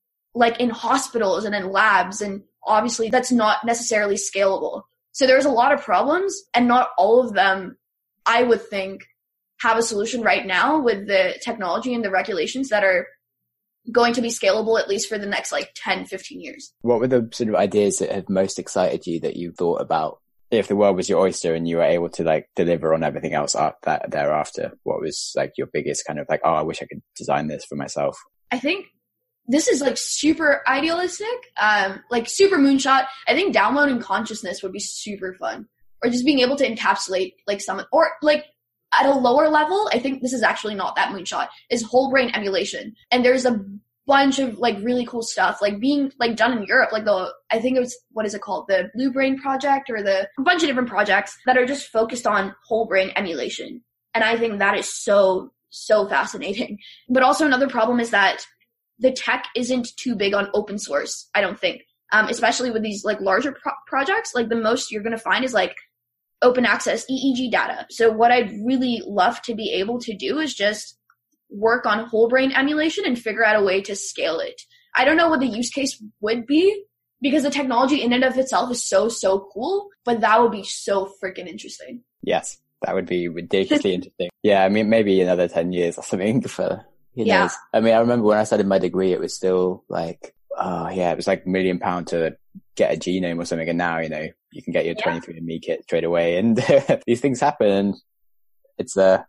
in hospitals and in labs. And obviously that's not necessarily scalable. So there's a lot of problems, and not all of them, I would think, have a solution right now with the technology and the regulations that are going to be scalable at least for the next like 10, 15 years. What were the sort of ideas that have most excited you that you thought about? If the world was your oyster and you were able to like deliver on everything else thereafter, what was like your biggest kind of like, oh, I wish I could design this for myself? I think this is like super idealistic, like super moonshot. I think downloading consciousness would be super fun, or just being able to encapsulate like some, or like at a lower level, I think this is actually not that moonshot, is whole brain emulation. And there's a bunch of like really cool stuff like being like done in Europe, like I think it was, what is it called? The Blue Brain Project, or a bunch of different projects that are just focused on whole brain emulation. And I think that is so, so fascinating. But also another problem is that the tech isn't too big on open source, I don't think. Especially with these like larger projects, like the most you're going to find is like open access EEG data. So what I'd really love to be able to do is just work on whole brain emulation and figure out a way to scale it. I don't know what the use case would be, because the technology in and of itself is so, so cool, but that would be so freaking interesting. Yes, that would be ridiculously interesting. Yeah, I mean, maybe another 10 years or something for, who knows. I mean, I remember when I started my degree, it was still like, it was like £1 million to get a genome or something. And now, you know, you can get your 23andMe kit straight away, and these things happen. And it's 10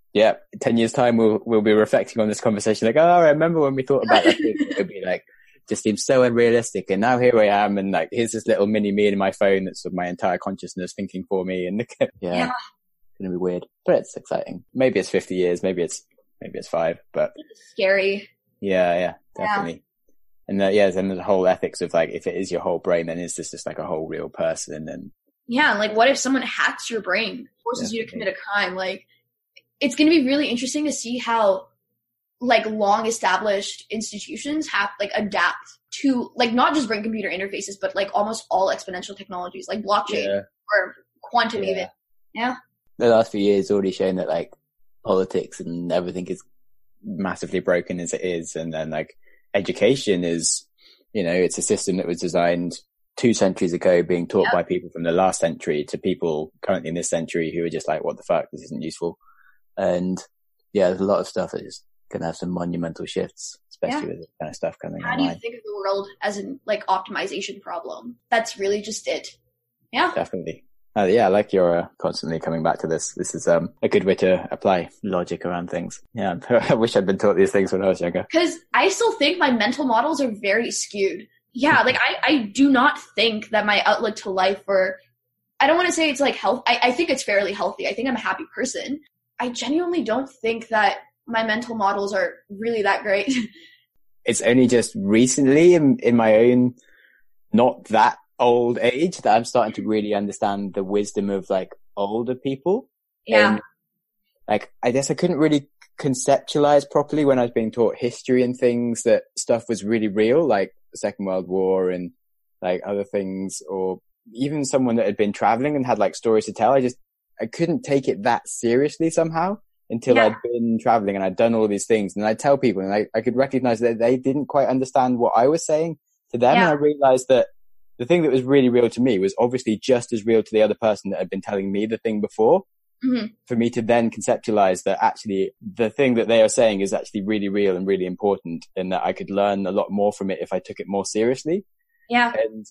years time, we'll be reflecting on this conversation. Like, oh, I remember when we thought about that thing. It would be like, just seems so unrealistic. And now here I am. And like, here's this little mini me in my phone that's with my entire consciousness thinking for me. And it's going to be weird, but it's exciting. Maybe it's 50 years. Maybe it's 5, but it's scary. Yeah, definitely. Yeah. And then the whole ethics of like, if it is your whole brain, then is this just like a whole real person? And like, what if someone hacks your brain, forces you to commit a crime? Like, it's going to be really interesting to see how like long established institutions have like adapt to like not just brain computer interfaces, but like almost all exponential technologies like blockchain or quantum even. Yeah. The last few years already shown that like politics and everything is massively broken as it is. And then like education is, you know, it's a system that was designed 2 centuries ago being taught by people from the last century to people currently in this century who are just like, what the fuck, this isn't useful. And yeah, there's a lot of stuff that is going to have some monumental shifts, especially with this kind of stuff coming online. How do you think of the world as an like optimization problem? That's really just it. Yeah. Definitely. Yeah, I like your constantly coming back to this. This is a good way to apply logic around things. Yeah, I wish I'd been taught these things when I was younger. Because I still think my mental models are very skewed. Yeah, like I do not think that my outlook to life, or I don't want to say it's like health. I think it's fairly healthy. I think I'm a happy person. I genuinely don't think that my mental models are really that great. It's only just recently in my own not that old age that I'm starting to really understand the wisdom of like older people. Yeah. And, like, I guess I couldn't really conceptualize properly when I was being taught history and things that stuff was really real, like the Second World War and like other things, or even someone that had been traveling and had like stories to tell. I couldn't take it that seriously somehow until I'd been traveling and I'd done all these things. And I'd tell people and I could recognize that they didn't quite understand what I was saying to them. And I realized that the thing that was really real to me was obviously just as real to the other person that had been telling me the thing before. Mm-hmm. For me to then conceptualize that actually the thing that they are saying is actually really real and really important, and that I could learn a lot more from it if I took it more seriously. Yeah. And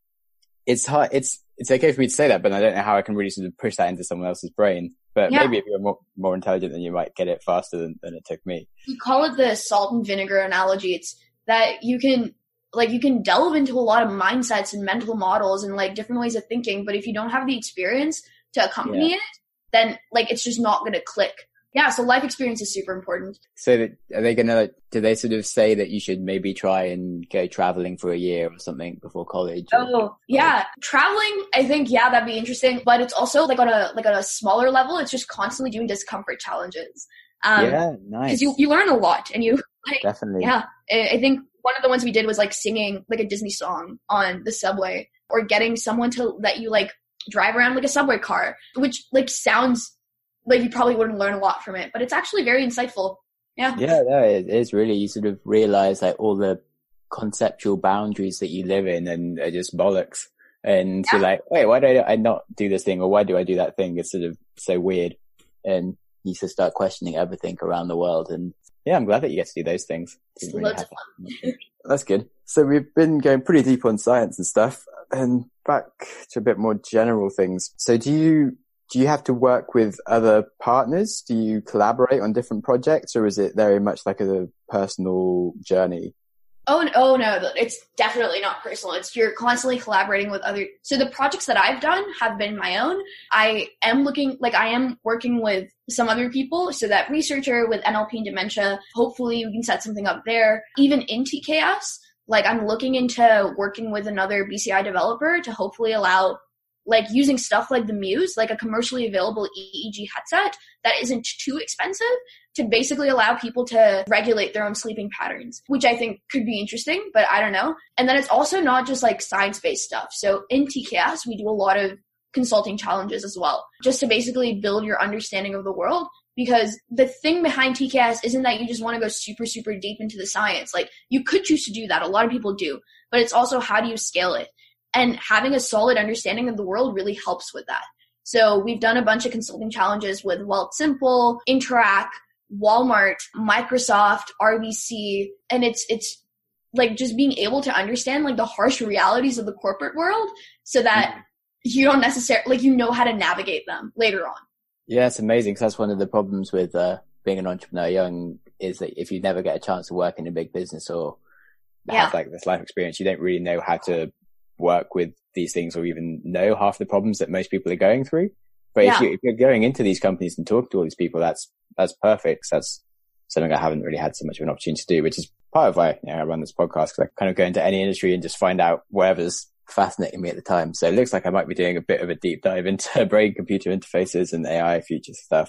it's hard. It's okay for me to say that, but I don't know how I can really sort of push that into someone else's brain. But maybe if you're more intelligent, then you might get it faster than it took me. We call it the salt and vinegar analogy. It's that you can delve into a lot of mindsets and mental models and like different ways of thinking, but if you don't have the experience to accompany it, then like it's just not going to click. Yeah, so life experience is super important. So are they going to, do they sort of say that you should maybe try and go traveling for a year or something before college? Yeah. Traveling, I think, that'd be interesting. But it's also like on a smaller level, it's just constantly doing discomfort challenges. Nice. Because you learn a lot and you like, definitely. Yeah. I think one of the ones we did was like singing like a Disney song on the subway, or getting someone to let you like drive around like a subway car, which like sounds like you probably wouldn't learn a lot from it, but it's actually very insightful. Yeah. Yeah, no, it is really, you sort of realize like all the conceptual boundaries that you live in and are just bollocks. And you're like, wait, why do I not do this thing? Or why do I do that thing? It's sort of so weird. And you just start questioning everything around the world. And yeah, I'm glad that you get to do those things. Loads of fun. That's good. So we've been going pretty deep on science and stuff, and back to a bit more general things. So do you have to work with other partners? Do you collaborate on different projects, or is it very much like a personal journey? Oh no, it's definitely not personal. You're constantly collaborating with other. So the projects that I've done have been my own. I am working with some other people. So that researcher with NLP and dementia, hopefully we can set something up there. Even in TKS, like I'm looking into working with another BCI developer to hopefully allow like using stuff like the Muse, like a commercially available EEG headset that isn't too expensive, to basically allow people to regulate their own sleeping patterns, which I think could be interesting, but I don't know. And then it's also not just like science-based stuff. So in TKS, we do a lot of consulting challenges as well, just to basically build your understanding of the world. Because the thing behind TKS isn't that you just want to go super, super deep into the science. Like you could choose to do that. A lot of people do, but it's also how do you scale it? And having a solid understanding of the world really helps with that. So we've done a bunch of consulting challenges with Wealthsimple, Interac, Walmart, Microsoft, RBC, and it's like just being able to understand like the harsh realities of the corporate world so that you don't necessarily, like you know how to navigate them later on. Yeah, it's amazing, because that's one of the problems with being an entrepreneur young, is that if you never get a chance to work in a big business or have like this life experience, you don't really know how to work with these things or even know half the problems that most people are going through. But if you're going into these companies and talking to all these people, that's perfect. That's something I haven't really had so much of an opportunity to do, which is part of why I run this podcast, because I kind of go into any industry and just find out whatever's fascinating me at the time. So it looks like I might be doing a bit of a deep dive into brain-computer interfaces and AI future stuff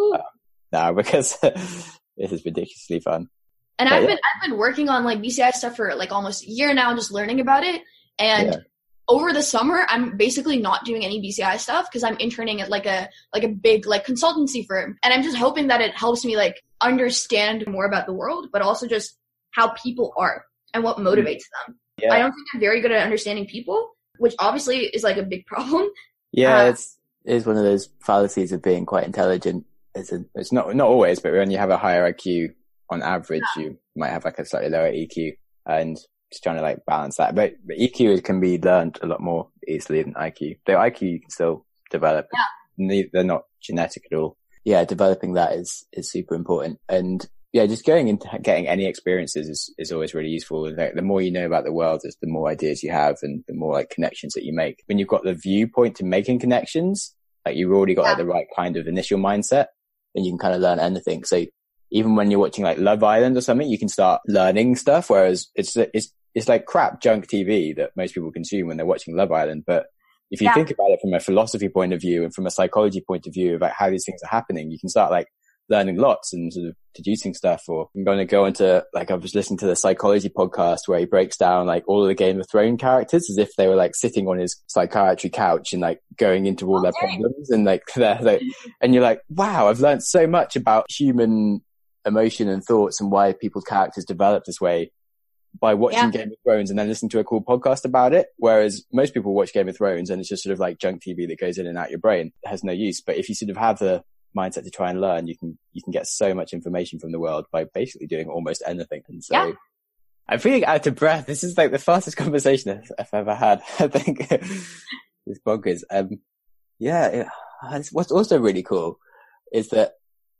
now, because this is ridiculously fun. And I've been working on like BCI stuff for like almost a year now, just learning about it. And over the summer, I'm basically not doing any BCI stuff because I'm interning at like a big like consultancy firm. And I'm just hoping that it helps me like understand more about the world, but also just how people are and what motivates them. Yeah. I don't think I'm very good at understanding people, which obviously is like a big problem. Yeah, it's one of those fallacies of being quite intelligent. It's not always, but when you have a higher IQ on average, you might have like a slightly lower EQ, and just trying to like balance that. But EQ can be learned a lot more easily than IQ. Though IQ you can still develop. Yeah. They're not genetic at all. Yeah, developing that is super important. And yeah, just going into getting any experiences is always really useful. Like, the more you know about the world, is the more ideas you have and the more like connections that you make. When you've got the viewpoint to making connections, like you've already got like the right kind of initial mindset, then you can kind of learn anything. So even when you're watching like Love Island or something, you can start learning stuff. Whereas it's like crap junk TV that most people consume when they're watching Love Island. But if you think about it from a philosophy point of view and from a psychology point of view about how these things are happening, you can start like learning lots and sort of deducing stuff. Or I'm going to go into, like, I was listening to the psychology podcast where he breaks down like all of the Game of Thrones characters as if they were like sitting on his psychiatry couch and like going into all their problems, and like they're like, and you're like, wow, I've learned so much about human emotion and thoughts and why people's characters develop this way by watching Game of Thrones and then listening to a cool podcast about it. Whereas most people watch Game of Thrones and it's just sort of like junk TV that goes in and out your brain. It has no use. But if you sort of have the mindset to try and learn, you can get so much information from the world by basically doing almost anything. And so I'm feeling out of breath. This is like the fastest conversation I've ever had. I think it's bonkers. What's also really cool is that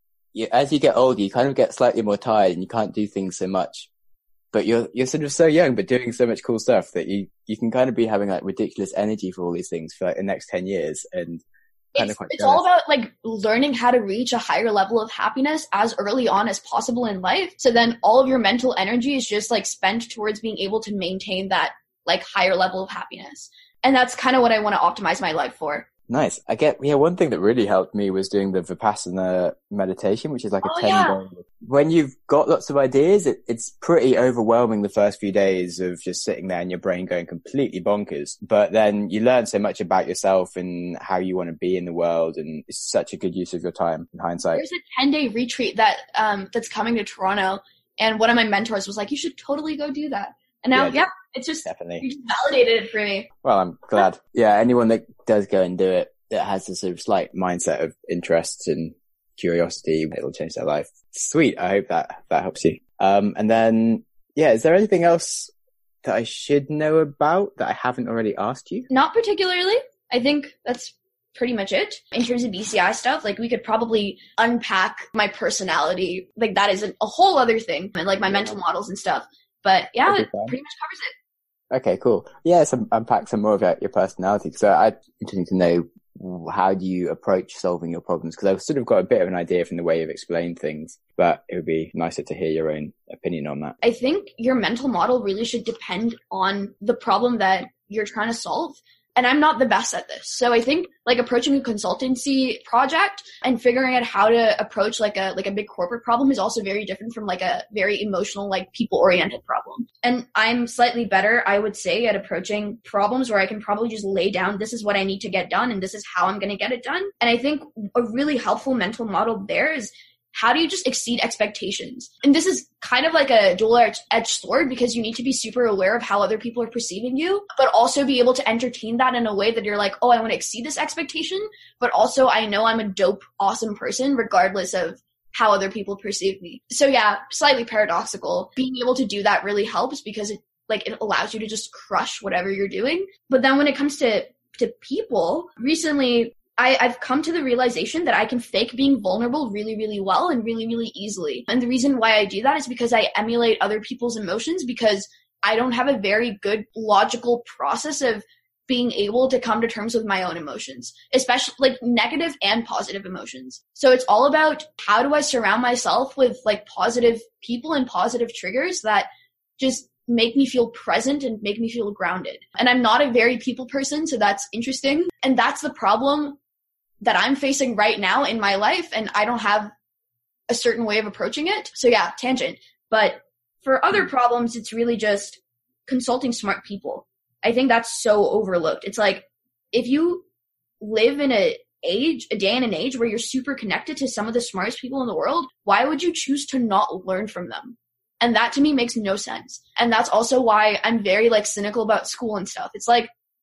as you get older, you kind of get slightly more tired and you can't do things so much. But you're sort of so young, but doing so much cool stuff that you can kind of be having like ridiculous energy for all these things for like the next 10 years. And it's all about like learning how to reach a higher level of happiness as early on as possible in life. So then all of your mental energy is just like spent towards being able to maintain that like higher level of happiness. And that's kind of what I want to optimize my life for. Nice. One thing that really helped me was doing the Vipassana meditation, which is like a 10-day. When you've got lots of ideas, it's pretty overwhelming the first few days of just sitting there and your brain going completely bonkers. But then you learn so much about yourself and how you want to be in the world. And it's such a good use of your time in hindsight. There's a 10-day retreat that's coming to Toronto. And one of my mentors was like, you should totally go do that. And now, it's just, definitely. You just validated it for me. Well, I'm glad. Yeah, anyone that does go and do it, that has a sort of slight mindset of interest and curiosity, it'll change their life. Sweet. I hope that helps you. And then, is there anything else that I should know about that I haven't already asked you? Not particularly. I think that's pretty much it. In terms of BCI stuff, like we could probably unpack my personality. Like that is a whole other thing, and like my mental models and stuff. But it pretty much covers it. Okay, cool. Yeah, unpack some more about your personality. So I'm interested to know, how do you approach solving your problems? Because I've sort of got a bit of an idea from the way you've explained things, but it would be nicer to hear your own opinion on that. I think your mental model really should depend on the problem that you're trying to solve. And I'm not the best at this. So I think like approaching a consultancy project and figuring out how to approach like a big corporate problem is also very different from like a very emotional, like people oriented problem. And I'm slightly better, I would say, at approaching problems where I can probably just lay down, this is what I need to get done and this is how I'm going to get it done. And I think a really helpful mental model there is, how do you just exceed expectations? And this is kind of like a dual-edged sword because you need to be super aware of how other people are perceiving you, but also be able to entertain that in a way that you're like, oh, I want to exceed this expectation, but also I know I'm a dope, awesome person regardless of how other people perceive me. So slightly paradoxical. Being able to do that really helps because it allows you to just crush whatever you're doing. But then when it comes to people, recently I've come to the realization that I can fake being vulnerable really, really well and really, really easily. And the reason why I do that is because I emulate other people's emotions because I don't have a very good logical process of being able to come to terms with my own emotions, especially like negative and positive emotions. So it's all about how do I surround myself with like positive people and positive triggers that just make me feel present and make me feel grounded. And I'm not a very people person, so that's interesting. And that's the problem that I'm facing right now in my life, and I don't have a certain way of approaching it. So tangent. But for other problems, it's really just consulting smart people. I think that's so overlooked. It's like, if you live in a day and an age where you're super connected to some of the smartest people in the world, why would you choose to not learn from them? And that to me makes no sense. And that's also why I'm very like cynical about school and stuff. It's like,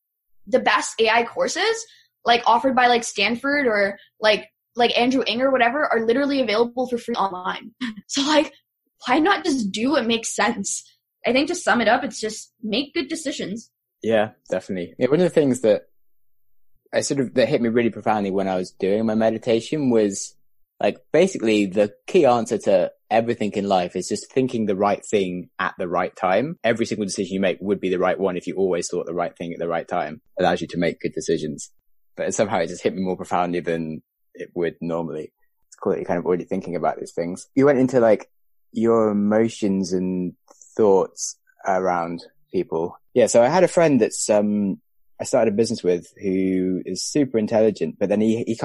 the best AI courses, like offered by like Stanford or like Andrew Ng or whatever, are literally available for free online. So like, why not just do what makes sense? I think to sum it up, it's just make good decisions. Yeah, definitely. Yeah, one of the things that that hit me really profoundly when I was doing my meditation was like, basically the key answer to everything in life is just thinking the right thing at the right time. Every single decision you make would be the right one if you always thought the right thing at the right time. It allows you to make good decisions. But somehow it just hit me more profoundly than it would normally. It's cool that you're kind of already thinking about these things. You went into like your emotions and thoughts around people. Yeah, so I had a friend that's I started a business with who is super intelligent, but then he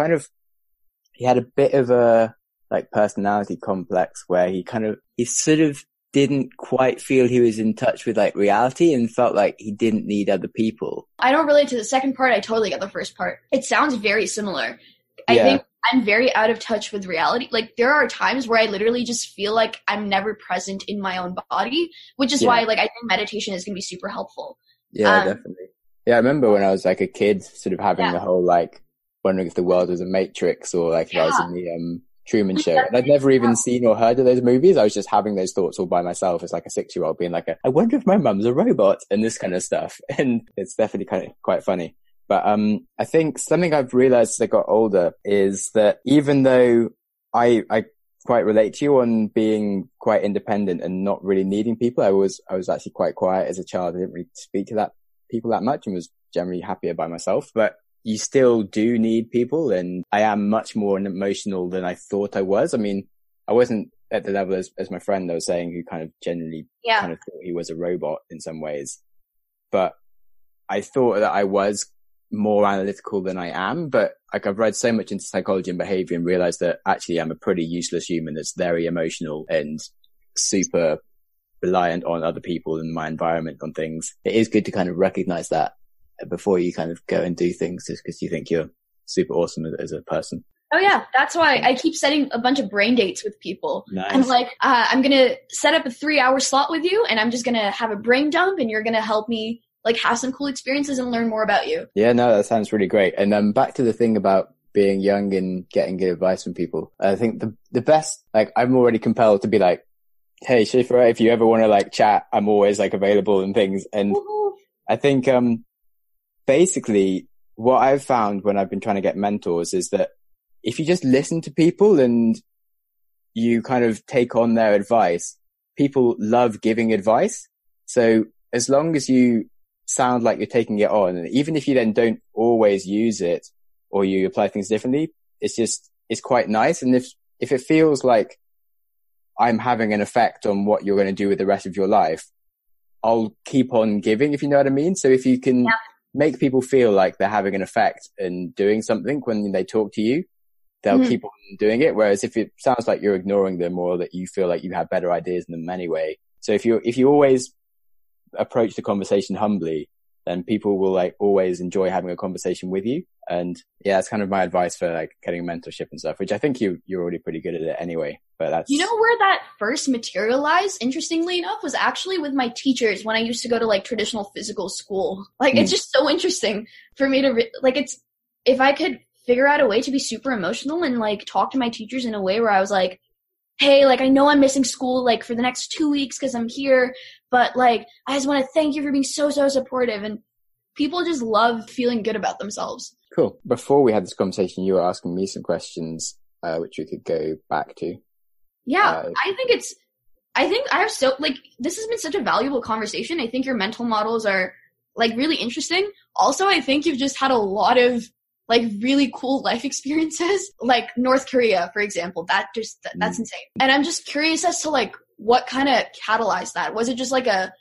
had a bit of a like personality complex where he sort of didn't quite feel he was in touch with like reality and felt like he didn't need other people. I don't relate to the second part. I totally get the first part. It sounds very similar. I think I'm very out of touch with reality. Like there are times where I literally just feel like I'm never present in my own body, which is why like I think meditation is going to be super helpful. Yeah, definitely. Yeah, I remember when I was like a kid sort of having the whole like wondering if the world was a matrix or like if I was in the Truman Show. And I'd never even seen or heard of those movies. I was just having those thoughts all by myself as like a 6-year-old being like, I wonder if my mum's a robot and this kind of stuff. And it's definitely kind of quite funny. But I think something I've realized as I got older is that even though I quite relate to you on being quite independent and not really needing people, I was actually quite quiet as a child. I didn't really speak to people that much and was generally happier by myself. But you still do need people, and I am much more emotional than I thought I was. I mean, I wasn't at the level as my friend I was saying, who kind of generally kind of thought he was a robot in some ways. But I thought that I was more analytical than I am, but like I've read so much into psychology and behavior and realized that actually I'm a pretty useless human that's very emotional and super reliant on other people and my environment on things. It is good to kind of recognize that before you kind of go and do things just because you think you're super awesome as a person. Oh yeah, that's why I keep setting a bunch of brain dates with people. Nice. I'm like, I'm going to set up a 3-hour slot with you and I'm just going to have a brain dump and you're going to help me like have some cool experiences and learn more about you. Yeah, no, that sounds really great. And back to the thing about being young and getting good advice from people. I think the best, like I'm already compelled to be like, hey, Shifra, if you ever want to like chat, I'm always like available and things. And I think, basically what I've found when I've been trying to get mentors is that if you just listen to people and you kind of take on their advice, people love giving advice. So as long as you sound like you're taking it on, and even if you then don't always use it or you apply things differently, it's quite nice. And if it feels like I'm having an effect on what you're going to do with the rest of your life, I'll keep on giving, if you know what I mean. So if you can make people feel like they're having an effect and doing something when they talk to you, they'll keep on doing it. Whereas if it sounds like you're ignoring them or that you feel like you have better ideas than them anyway. So if you always approach the conversation humbly, then people will like always enjoy having a conversation with you. And yeah, that's kind of my advice for like getting mentorship and stuff, which I think you're already pretty good at it anyway. But that's, you know, where that first materialized, interestingly enough, was actually with my teachers when I used to go to like traditional physical school. Like it's just so interesting for me to it's, if I could figure out a way to be super emotional and like talk to my teachers in a way where I was like, hey, like I know I'm missing school like for the next 2 weeks because I'm here, but like I just want to thank you for being so supportive. And people just love feeling good about themselves. Cool. Before we had this conversation, you were asking me some questions, which we could go back to. Yeah, I think I have this has been such a valuable conversation. I think your mental models are like really interesting. Also, I think you've just had a lot of like really cool life experiences, like North Korea, for example. That's insane. And I'm just curious as to like what kind of catalyzed that. Was it just like I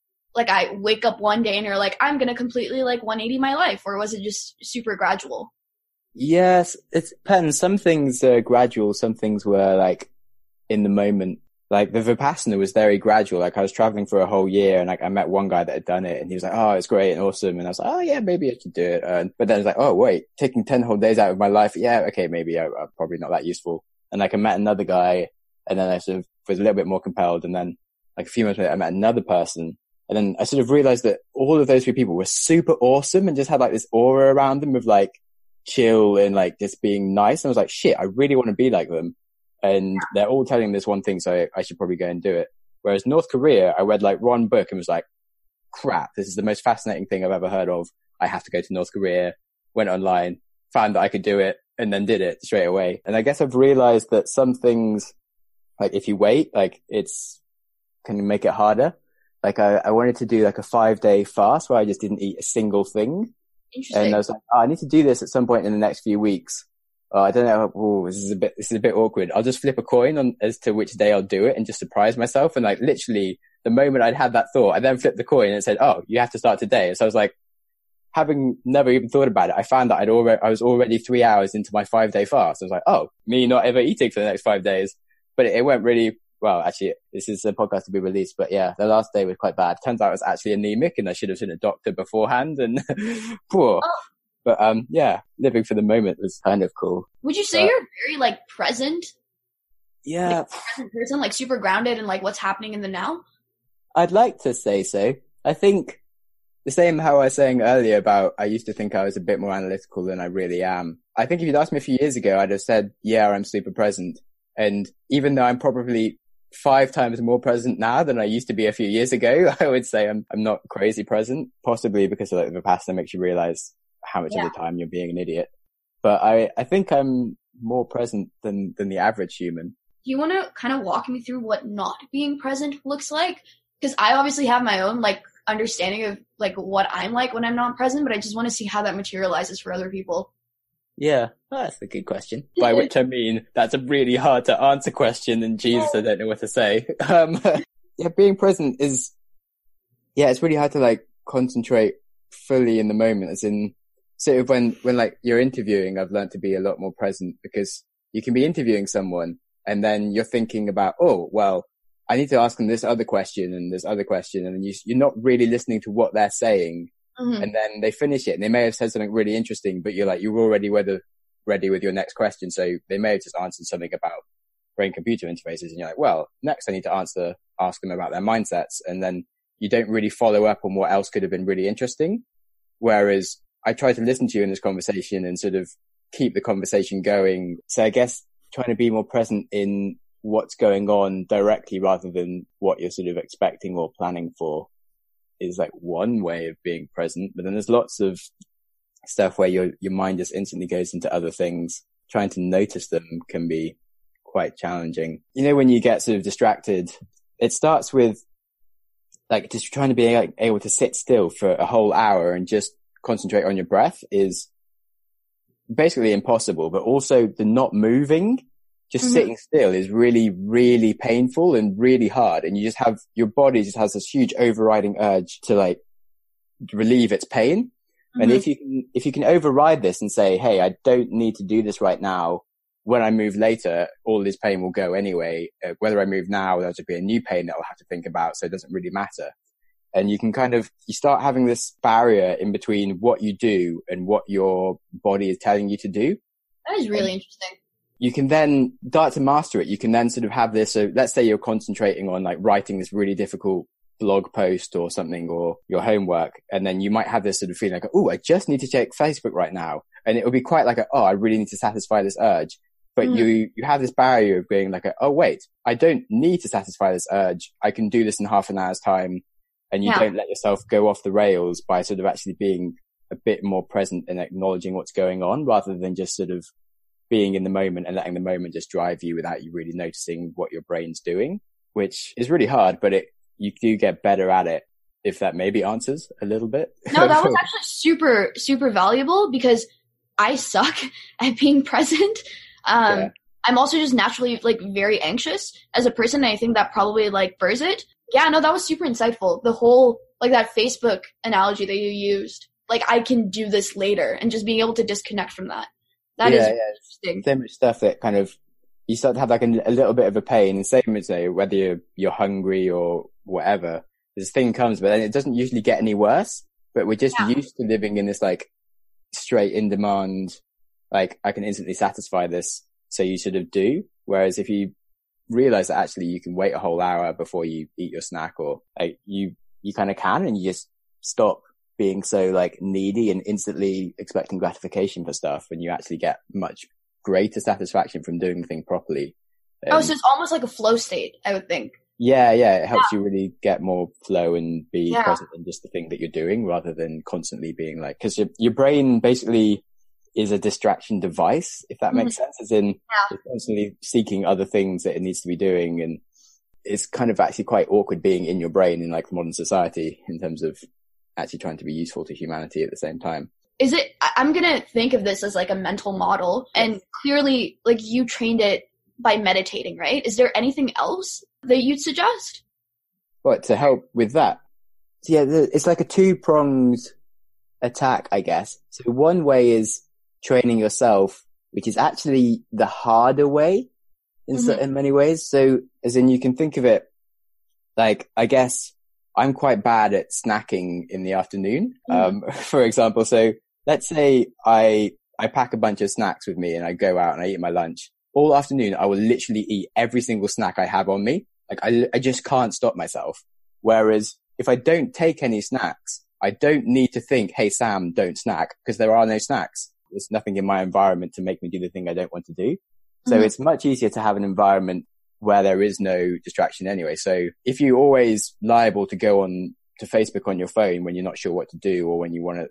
wake up one day and you're like, I'm going to completely like 180 my life, or was it just super gradual? Yes, it depends. Some things are gradual. Some things were like in the moment. Like the Vipassana was very gradual. Like I was traveling for a whole year and like I met one guy that had done it and he was like, oh, it's great and awesome. And I was like, oh yeah, maybe I should do it. But then I was like, oh wait, taking 10 whole days out of my life. Yeah. Okay. Maybe I'm probably not that useful. And like I met another guy and then I sort of was a little bit more compelled. And then like a few months later, I met another person And then I sort of realized that all of those three people were super awesome and just had like this aura around them of like chill and like just being nice. And I was like, shit, I really want to be like them. And they're all telling this one thing, so I should probably go and do it. Whereas North Korea, I read like one book and was like, crap, this is the most fascinating thing I've ever heard of. I have to go to North Korea. Went online, found that I could do it, and then did it straight away. And I guess I've realized that some things, like if you wait, like can make it harder. Like I wanted to do like a 5-day fast where I just didn't eat a single thing. Interesting. And I was like, I need to do this at some point in the next few weeks. I don't know. This is a bit awkward. I'll just flip a coin on as to which day I'll do it and just surprise myself. And like literally the moment I'd had that thought, I then flipped the coin and it said, oh, you have to start today. So I was like, having never even thought about it, I found that I was already 3 hours into my 5-day fast. I was like, oh, me not ever eating for the next 5 days. But it went really well. Actually, this is a podcast to be released, but yeah, the last day was quite bad. Turns out I was actually anemic and I should have seen a doctor beforehand and poor. Oh. But yeah, living for the moment was kind of cool. Would you say you're very like present? Yeah. Like, present person, like super grounded in like what's happening in the now? I'd like to say so. I think the same how I was saying earlier about I used to think I was a bit more analytical than I really am. I think if you'd asked me a few years ago, I'd have said, yeah, I'm super present. And even though I'm probably 5 times more present now than I used to be a few years ago, I would say I'm not crazy present, possibly because of like, the past that makes you realize how much of the time you're being an idiot. But I think I'm more present than the average human. Do you want to kind of walk me through what not being present looks like? Because I obviously have my own like understanding of like what I'm like when I'm not present, but I just want to see how that materializes for other people. Yeah, that's a good question. By which I mean, that's a really hard to answer question, and Jesus, I don't know what to say. Yeah, being present is, it's really hard to like concentrate fully in the moment, as in, sort of when like you're interviewing, I've learned to be a lot more present because you can be interviewing someone and then you're thinking about, oh, well, I need to ask them this other question and this other question. And then you're not really listening to what they're saying. Mm-hmm. And then they finish it and they may have said something really interesting, but you're already ready with your next question. So they may have just answered something about brain computer interfaces and you're like, well, next I need to ask them about their mindsets. And then you don't really follow up on what else could have been really interesting. Whereas I try to listen to you in this conversation and sort of keep the conversation going. So I guess trying to be more present in what's going on directly rather than what you're sort of expecting or planning for is like one way of being present. But then there's lots of stuff where your mind just instantly goes into other things. Trying to notice them can be quite challenging. You know, when you get sort of distracted, it starts with like just trying to be like able to sit still for a whole hour and just concentrate on your breath is basically impossible, but also the not moving, just sitting still is really, really painful and really hard. And you just have, your body just has this huge overriding urge to like relieve its pain. And if you can override this and say, hey, I don't need to do this right now. When I move later, all this pain will go anyway. Whether I move now, there'll just be a new pain that I'll have to think about. So it doesn't really matter. And you can you start having this barrier in between what you do and what your body is telling you to do. That is really interesting. You can then start to master it. You can then sort of have this. So let's say you're concentrating on like writing this really difficult blog post or something or your homework. And then you might have this sort of feeling like, oh, I just need to check Facebook right now. And it will be quite like, I really need to satisfy this urge. But you have this barrier of being like, oh, wait, I don't need to satisfy this urge. I can do this in half an hour's time. And you don't let yourself go off the rails by sort of actually being a bit more present and acknowledging what's going on rather than just sort of being in the moment and letting the moment just drive you without you really noticing what your brain's doing, which is really hard, but you do get better at it, if that maybe answers a little bit. No, that was actually super, super valuable because I suck at being present. I'm also just naturally like very anxious as a person. And I think that probably like burrs it. Yeah, no, that was super insightful. The whole, like that Facebook analogy that you used, like I can do this later and just being able to disconnect from that. That is interesting. So much stuff that kind of, you start to have like a little bit of a pain, and same as whether you're hungry or whatever, this thing comes, but then it doesn't usually get any worse, but we're just used to living in this like straight in demand, like I can instantly satisfy this. So you sort of do. Whereas if you realize that actually you can wait a whole hour before you eat your snack, or like you you kind of can, and you just stop being so like needy and instantly expecting gratification for stuff, and you actually get much greater satisfaction from doing the thing properly. So it's almost like a flow state, I would think. Yeah, it helps you really get more flow and be present in just the thing that you're doing, rather than constantly being like, because your brain basically is a distraction device, if that makes sense, as in it's constantly seeking other things that it needs to be doing, and it's kind of actually quite awkward being in your brain in like modern society in terms of actually trying to be useful to humanity at the same time. I'm gonna think of this as like a mental model, and clearly like you trained it by meditating, right? Is there anything else that you'd suggest? What, to help with that? So yeah, it's like a two-pronged attack, I guess. So one way is training yourself, which is actually the harder way in many ways. So as in, you can think of it like, I guess I'm quite bad at snacking in the afternoon, for example. So let's say I pack a bunch of snacks with me and I go out and I eat my lunch. All afternoon, I will literally eat every single snack I have on me. Like I just can't stop myself. Whereas if I don't take any snacks, I don't need to think, hey, Sam, don't snack, because there are no snacks. There's nothing in my environment to make me do the thing I don't want to do. So it's much easier to have an environment where there is no distraction anyway. So if you're always liable to go on to Facebook on your phone when you're not sure what to do, or when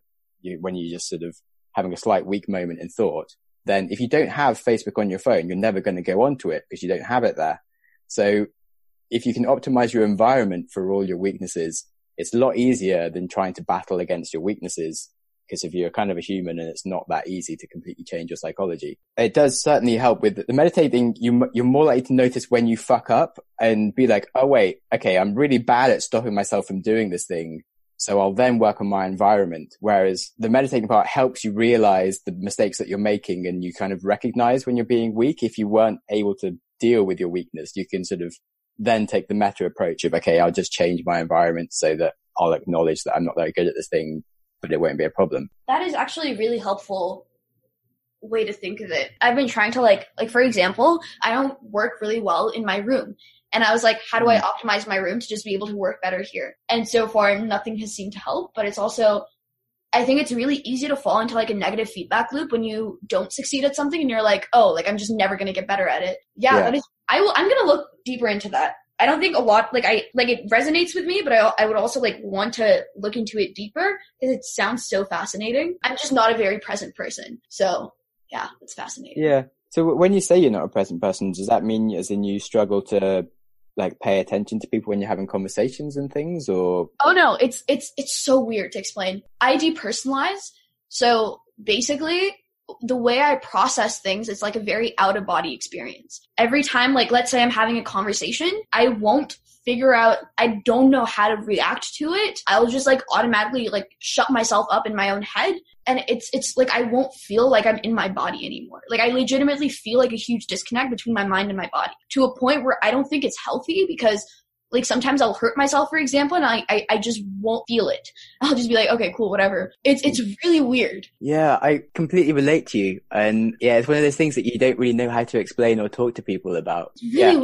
when you're just sort of having a slight weak moment in thought, then if you don't have Facebook on your phone, you're never going to go onto it because you don't have it there. So if you can optimize your environment for all your weaknesses, it's a lot easier than trying to battle against your weaknesses, because if you're kind of a human and it's not that easy to completely change your psychology. It does certainly help with the meditating. You're more likely to notice when you fuck up and be like, oh wait, okay, I'm really bad at stopping myself from doing this thing. So I'll then work on my environment. Whereas the meditating part helps you realize the mistakes that you're making, and you kind of recognize when you're being weak. If you weren't able to deal with your weakness, you can sort of then take the meta approach of, okay, I'll just change my environment so that I'll acknowledge that I'm not very good at this thing, but it won't be a problem. That is actually a really helpful way to think of it. I've been trying to like for example, I don't work really well in my room. And I was like, how do I optimize my room to just be able to work better here? And so far, nothing has seemed to help. But it's also, I think it's really easy to fall into like a negative feedback loop when you don't succeed at something and you're like, oh, like I'm just never going to get better at it. Yeah, that is, I'm going to look deeper into that. I don't think a lot, it resonates with me, but I would also like want to look into it deeper because it sounds so fascinating. I'm just not a very present person. So yeah, it's fascinating. Yeah. So when you say you're not a present person, does that mean as in you struggle to like pay attention to people when you're having conversations and things, or? Oh no, it's so weird to explain. I depersonalize. So basically the way I process things, it's like a very out of body experience. Every time, like, let's say I'm having a conversation, I won't figure out, I don't know how to react to it. I'll just like automatically like shut myself up in my own head. And it's like, I won't feel like I'm in my body anymore. Like I legitimately feel like a huge disconnect between my mind and my body, to a point where I don't think it's healthy, because like sometimes I'll hurt myself, for example, and I just won't feel it. I'll just be like, okay, cool, whatever. It's really weird. Yeah, I completely relate to you. And yeah, it's one of those things that you don't really know how to explain or talk to people about. Really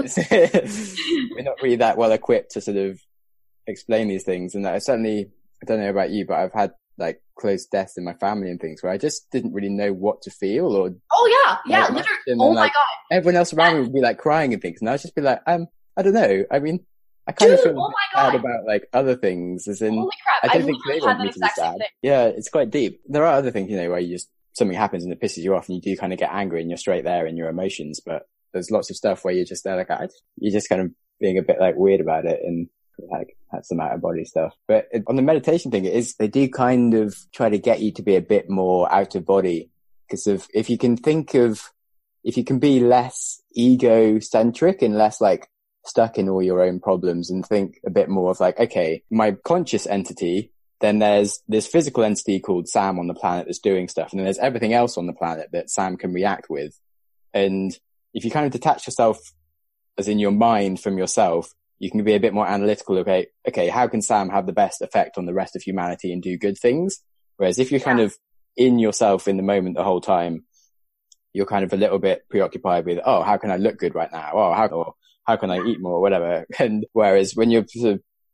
We're not really that well equipped to sort of explain these things. And I certainly, I don't know about you, but I've had like close deaths in my family and things where I just didn't really know what to feel, or yeah, literally. Oh my god. Everyone else around me would be like crying and things, and I would just be like, I don't know. I mean, I kind of feel sad about like other things, as in, holy crap, I don't think they want me to be sad. Yeah, it's quite deep. There are other things, where you just, something happens and it pisses you off and you do kind of get angry and you're straight there in your emotions, but there's lots of stuff where you're just there like, you're just kind of being a bit like weird about it, and like have some out of body stuff. But on the meditation thing, they do kind of try to get you to be a bit more out of body, because if you can be less egocentric and less like stuck in all your own problems, and think a bit more of like, okay, my conscious entity, then there's this physical entity called Sam on the planet that's doing stuff, and then there's everything else on the planet that Sam can react with. And if you kind of detach yourself, as in your mind, from yourself, you can be a bit more analytical. Okay, how can Sam have the best effect on the rest of humanity and do good things? Whereas if you're kind of in yourself in the moment the whole time, you're kind of a little bit preoccupied with, oh, how can I look good right now? Oh, how can I eat more, whatever. And whereas when you're sort of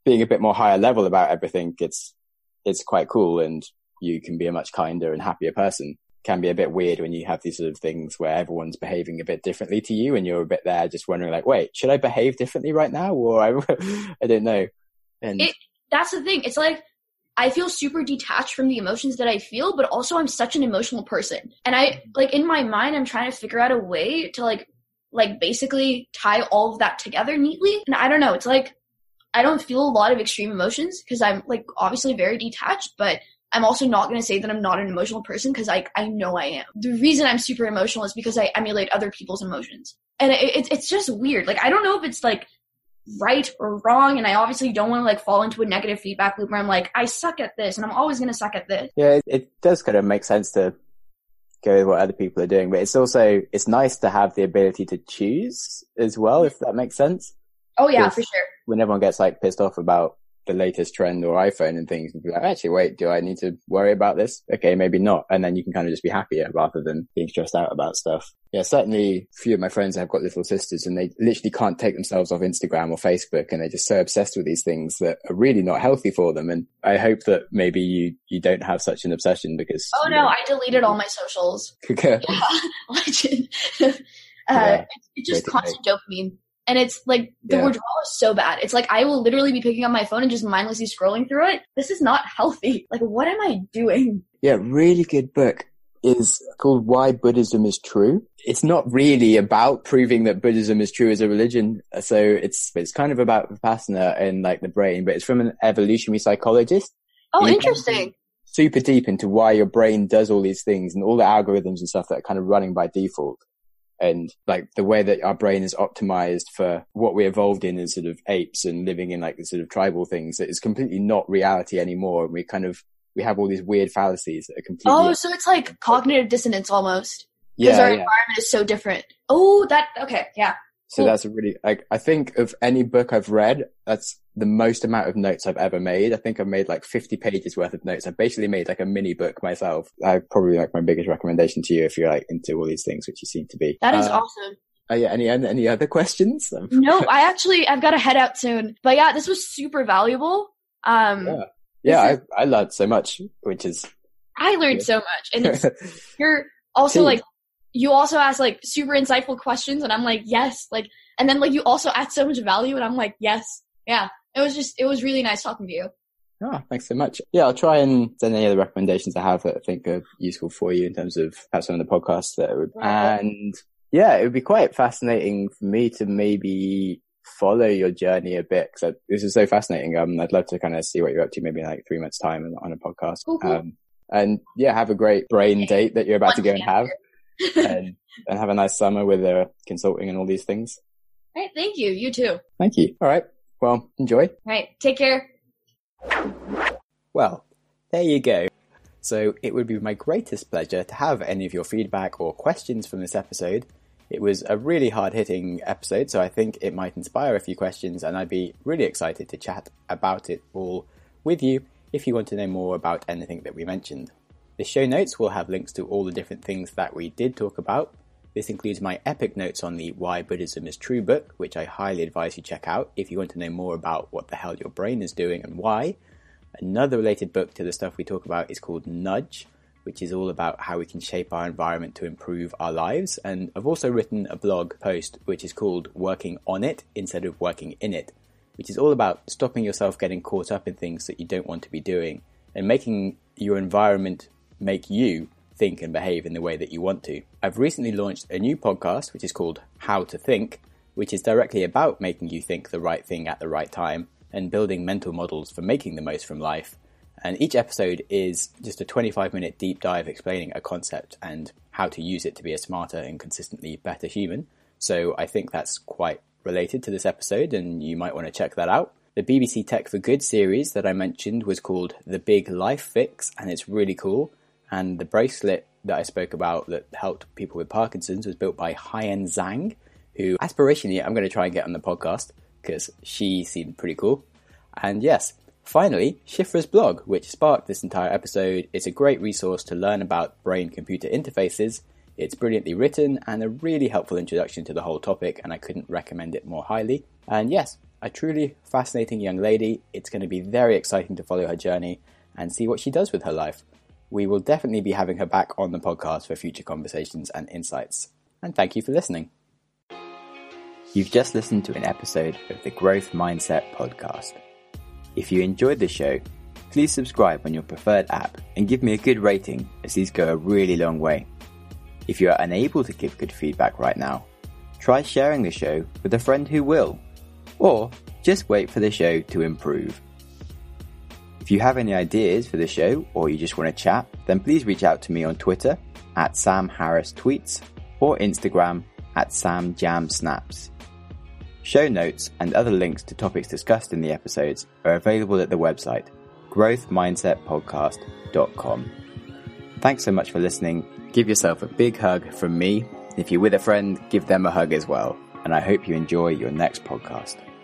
being a bit more higher level about everything, it's quite cool, and you can be a much kinder and happier person. Can be a bit weird when you have these sort of things where everyone's behaving a bit differently to you, and you're a bit there just wondering like, wait, should I behave differently right now? Or I don't know. And that's the thing. It's like, I feel super detached from the emotions that I feel, but also I'm such an emotional person. And I, like, in my mind, I'm trying to figure out a way to like basically tie all of that together neatly. And I don't know, it's like, I don't feel a lot of extreme emotions because I'm like obviously very detached, but I'm also not going to say that I'm not an emotional person because I know I am. The reason I'm super emotional is because I emulate other people's emotions. And it's just weird. Like, I don't know if it's like right or wrong, and I obviously don't want to like fall into a negative feedback loop where I'm like, I suck at this and I'm always going to suck at this. Yeah, it does kind of make sense to go with what other people are doing, but it's nice to have the ability to choose as well, if that makes sense. Oh yeah, for sure. When everyone gets like pissed off about the latest trend or iPhone and things, and be like, actually, wait, do I need to worry about this? Okay, maybe not. And then you can kind of just be happier rather than being stressed out about stuff. Yeah, certainly a few of my friends have got little sisters and they literally can't take themselves off Instagram or Facebook, and they're just so obsessed with these things that are really not healthy for them. And I hope that maybe you don't have such an obsession because... Oh no, I deleted all my socials. Yeah, legend. It's just constant dopamine. And it's like, the withdrawal is so bad. It's like, I will literally be picking up my phone and just mindlessly scrolling through it. This is not healthy. Like, what am I doing? Yeah, really good book is called Why Buddhism is True. It's not really about proving that Buddhism is true as a religion. So it's kind of about Vipassana and like the brain, but it's from an evolutionary psychologist. Oh, interesting. Super deep into why your brain does all these things and all the algorithms and stuff that are kind of running by default. And like the way that our brain is optimized for what we evolved in as sort of apes and living in like the sort of tribal things that is completely not reality anymore. And we have all these weird fallacies that are completely... Oh, so it's like cognitive dissonance almost. Because our environment is so different. Oh, okay, yeah. So that's a really, I think of any book I've read, that's the most amount of notes I've ever made. I think I've made like 50 pages worth of notes. I've basically made like a mini book myself. I probably like my biggest recommendation to you if you're like into all these things, which you seem to be. That is awesome. Yeah, any other questions? No, I've got to head out soon. But yeah, this was super valuable. I learned so much, which is... I learned so much. And you're also like, you also ask like super insightful questions and I'm like, yes. Like, and then like you also add so much value and I'm like, yes. Yeah. It was really nice talking to you. Oh, thanks so much. Yeah, I'll try and send any other recommendations I have that I think are useful for you in terms of perhaps some of the podcasts that would, and yeah, it would be quite fascinating for me to maybe follow your journey a bit because this is so fascinating. I'd love to kind of see what you're up to maybe in like 3 months time on a podcast. Cool. And yeah, have a great brain date that you're about to go and have. and have a nice summer with consulting and all these things. All right, thank you. You too. Thank you. All right. Well, enjoy. All right, take care. Well, there you go. So it would be my greatest pleasure to have any of your feedback or questions from this episode. It was a really hard-hitting episode, so I think it might inspire a few questions, and I'd be really excited to chat about it all with you if you want to know more about anything that we mentioned. The show notes will have links to all the different things that we did talk about. This includes my epic notes on the Why Buddhism is True book, which I highly advise you check out if you want to know more about what the hell your brain is doing and why. Another related book to the stuff we talk about is called Nudge, which is all about how we can shape our environment to improve our lives. And I've also written a blog post which is called Working on It instead of Working in It, which is all about stopping yourself getting caught up in things that you don't want to be doing and making your environment make you think and behave in the way that you want to. I've recently launched a new podcast, which is called How to Think, which is directly about making you think the right thing at the right time and building mental models for making the most from life. And each episode is just a 25-minute deep dive explaining a concept and how to use it to be a smarter and consistently better human. So I think that's quite related to this episode, and you might want to check that out. The BBC Tech for Good series that I mentioned was called The Big Life Fix, and it's really cool. And the bracelet that I spoke about that helped people with Parkinson's was built by Haiyan Zhang, who aspirationally I'm going to try and get on the podcast because she seemed pretty cool. And yes, finally, Shifra's blog, which sparked this entire episode. It's a great resource to learn about brain-computer interfaces. It's brilliantly written and a really helpful introduction to the whole topic, and I couldn't recommend it more highly. And yes, A truly fascinating young lady. It's going to be very exciting to follow her journey and see what she does with her life. We will definitely be having her back on the podcast for future conversations and insights. And thank you for listening. You've just listened to an episode of the Growth Mindset podcast. If you enjoyed the show, please subscribe on your preferred app and give me a good rating, as these go a really long way. If you are unable to give good feedback right now, try sharing the show with a friend who will, or just wait for the show to improve. If you have any ideas for the show or you just want to chat, then please reach out to me on Twitter @SamHarrisTweets or Instagram @SamJamSnaps. Show notes and other links to topics discussed in the episodes are available at the website growthmindsetpodcast.com. Thanks so much for listening. Give yourself a big hug from me. If you're with a friend, give them a hug as well. And I hope you enjoy your next podcast.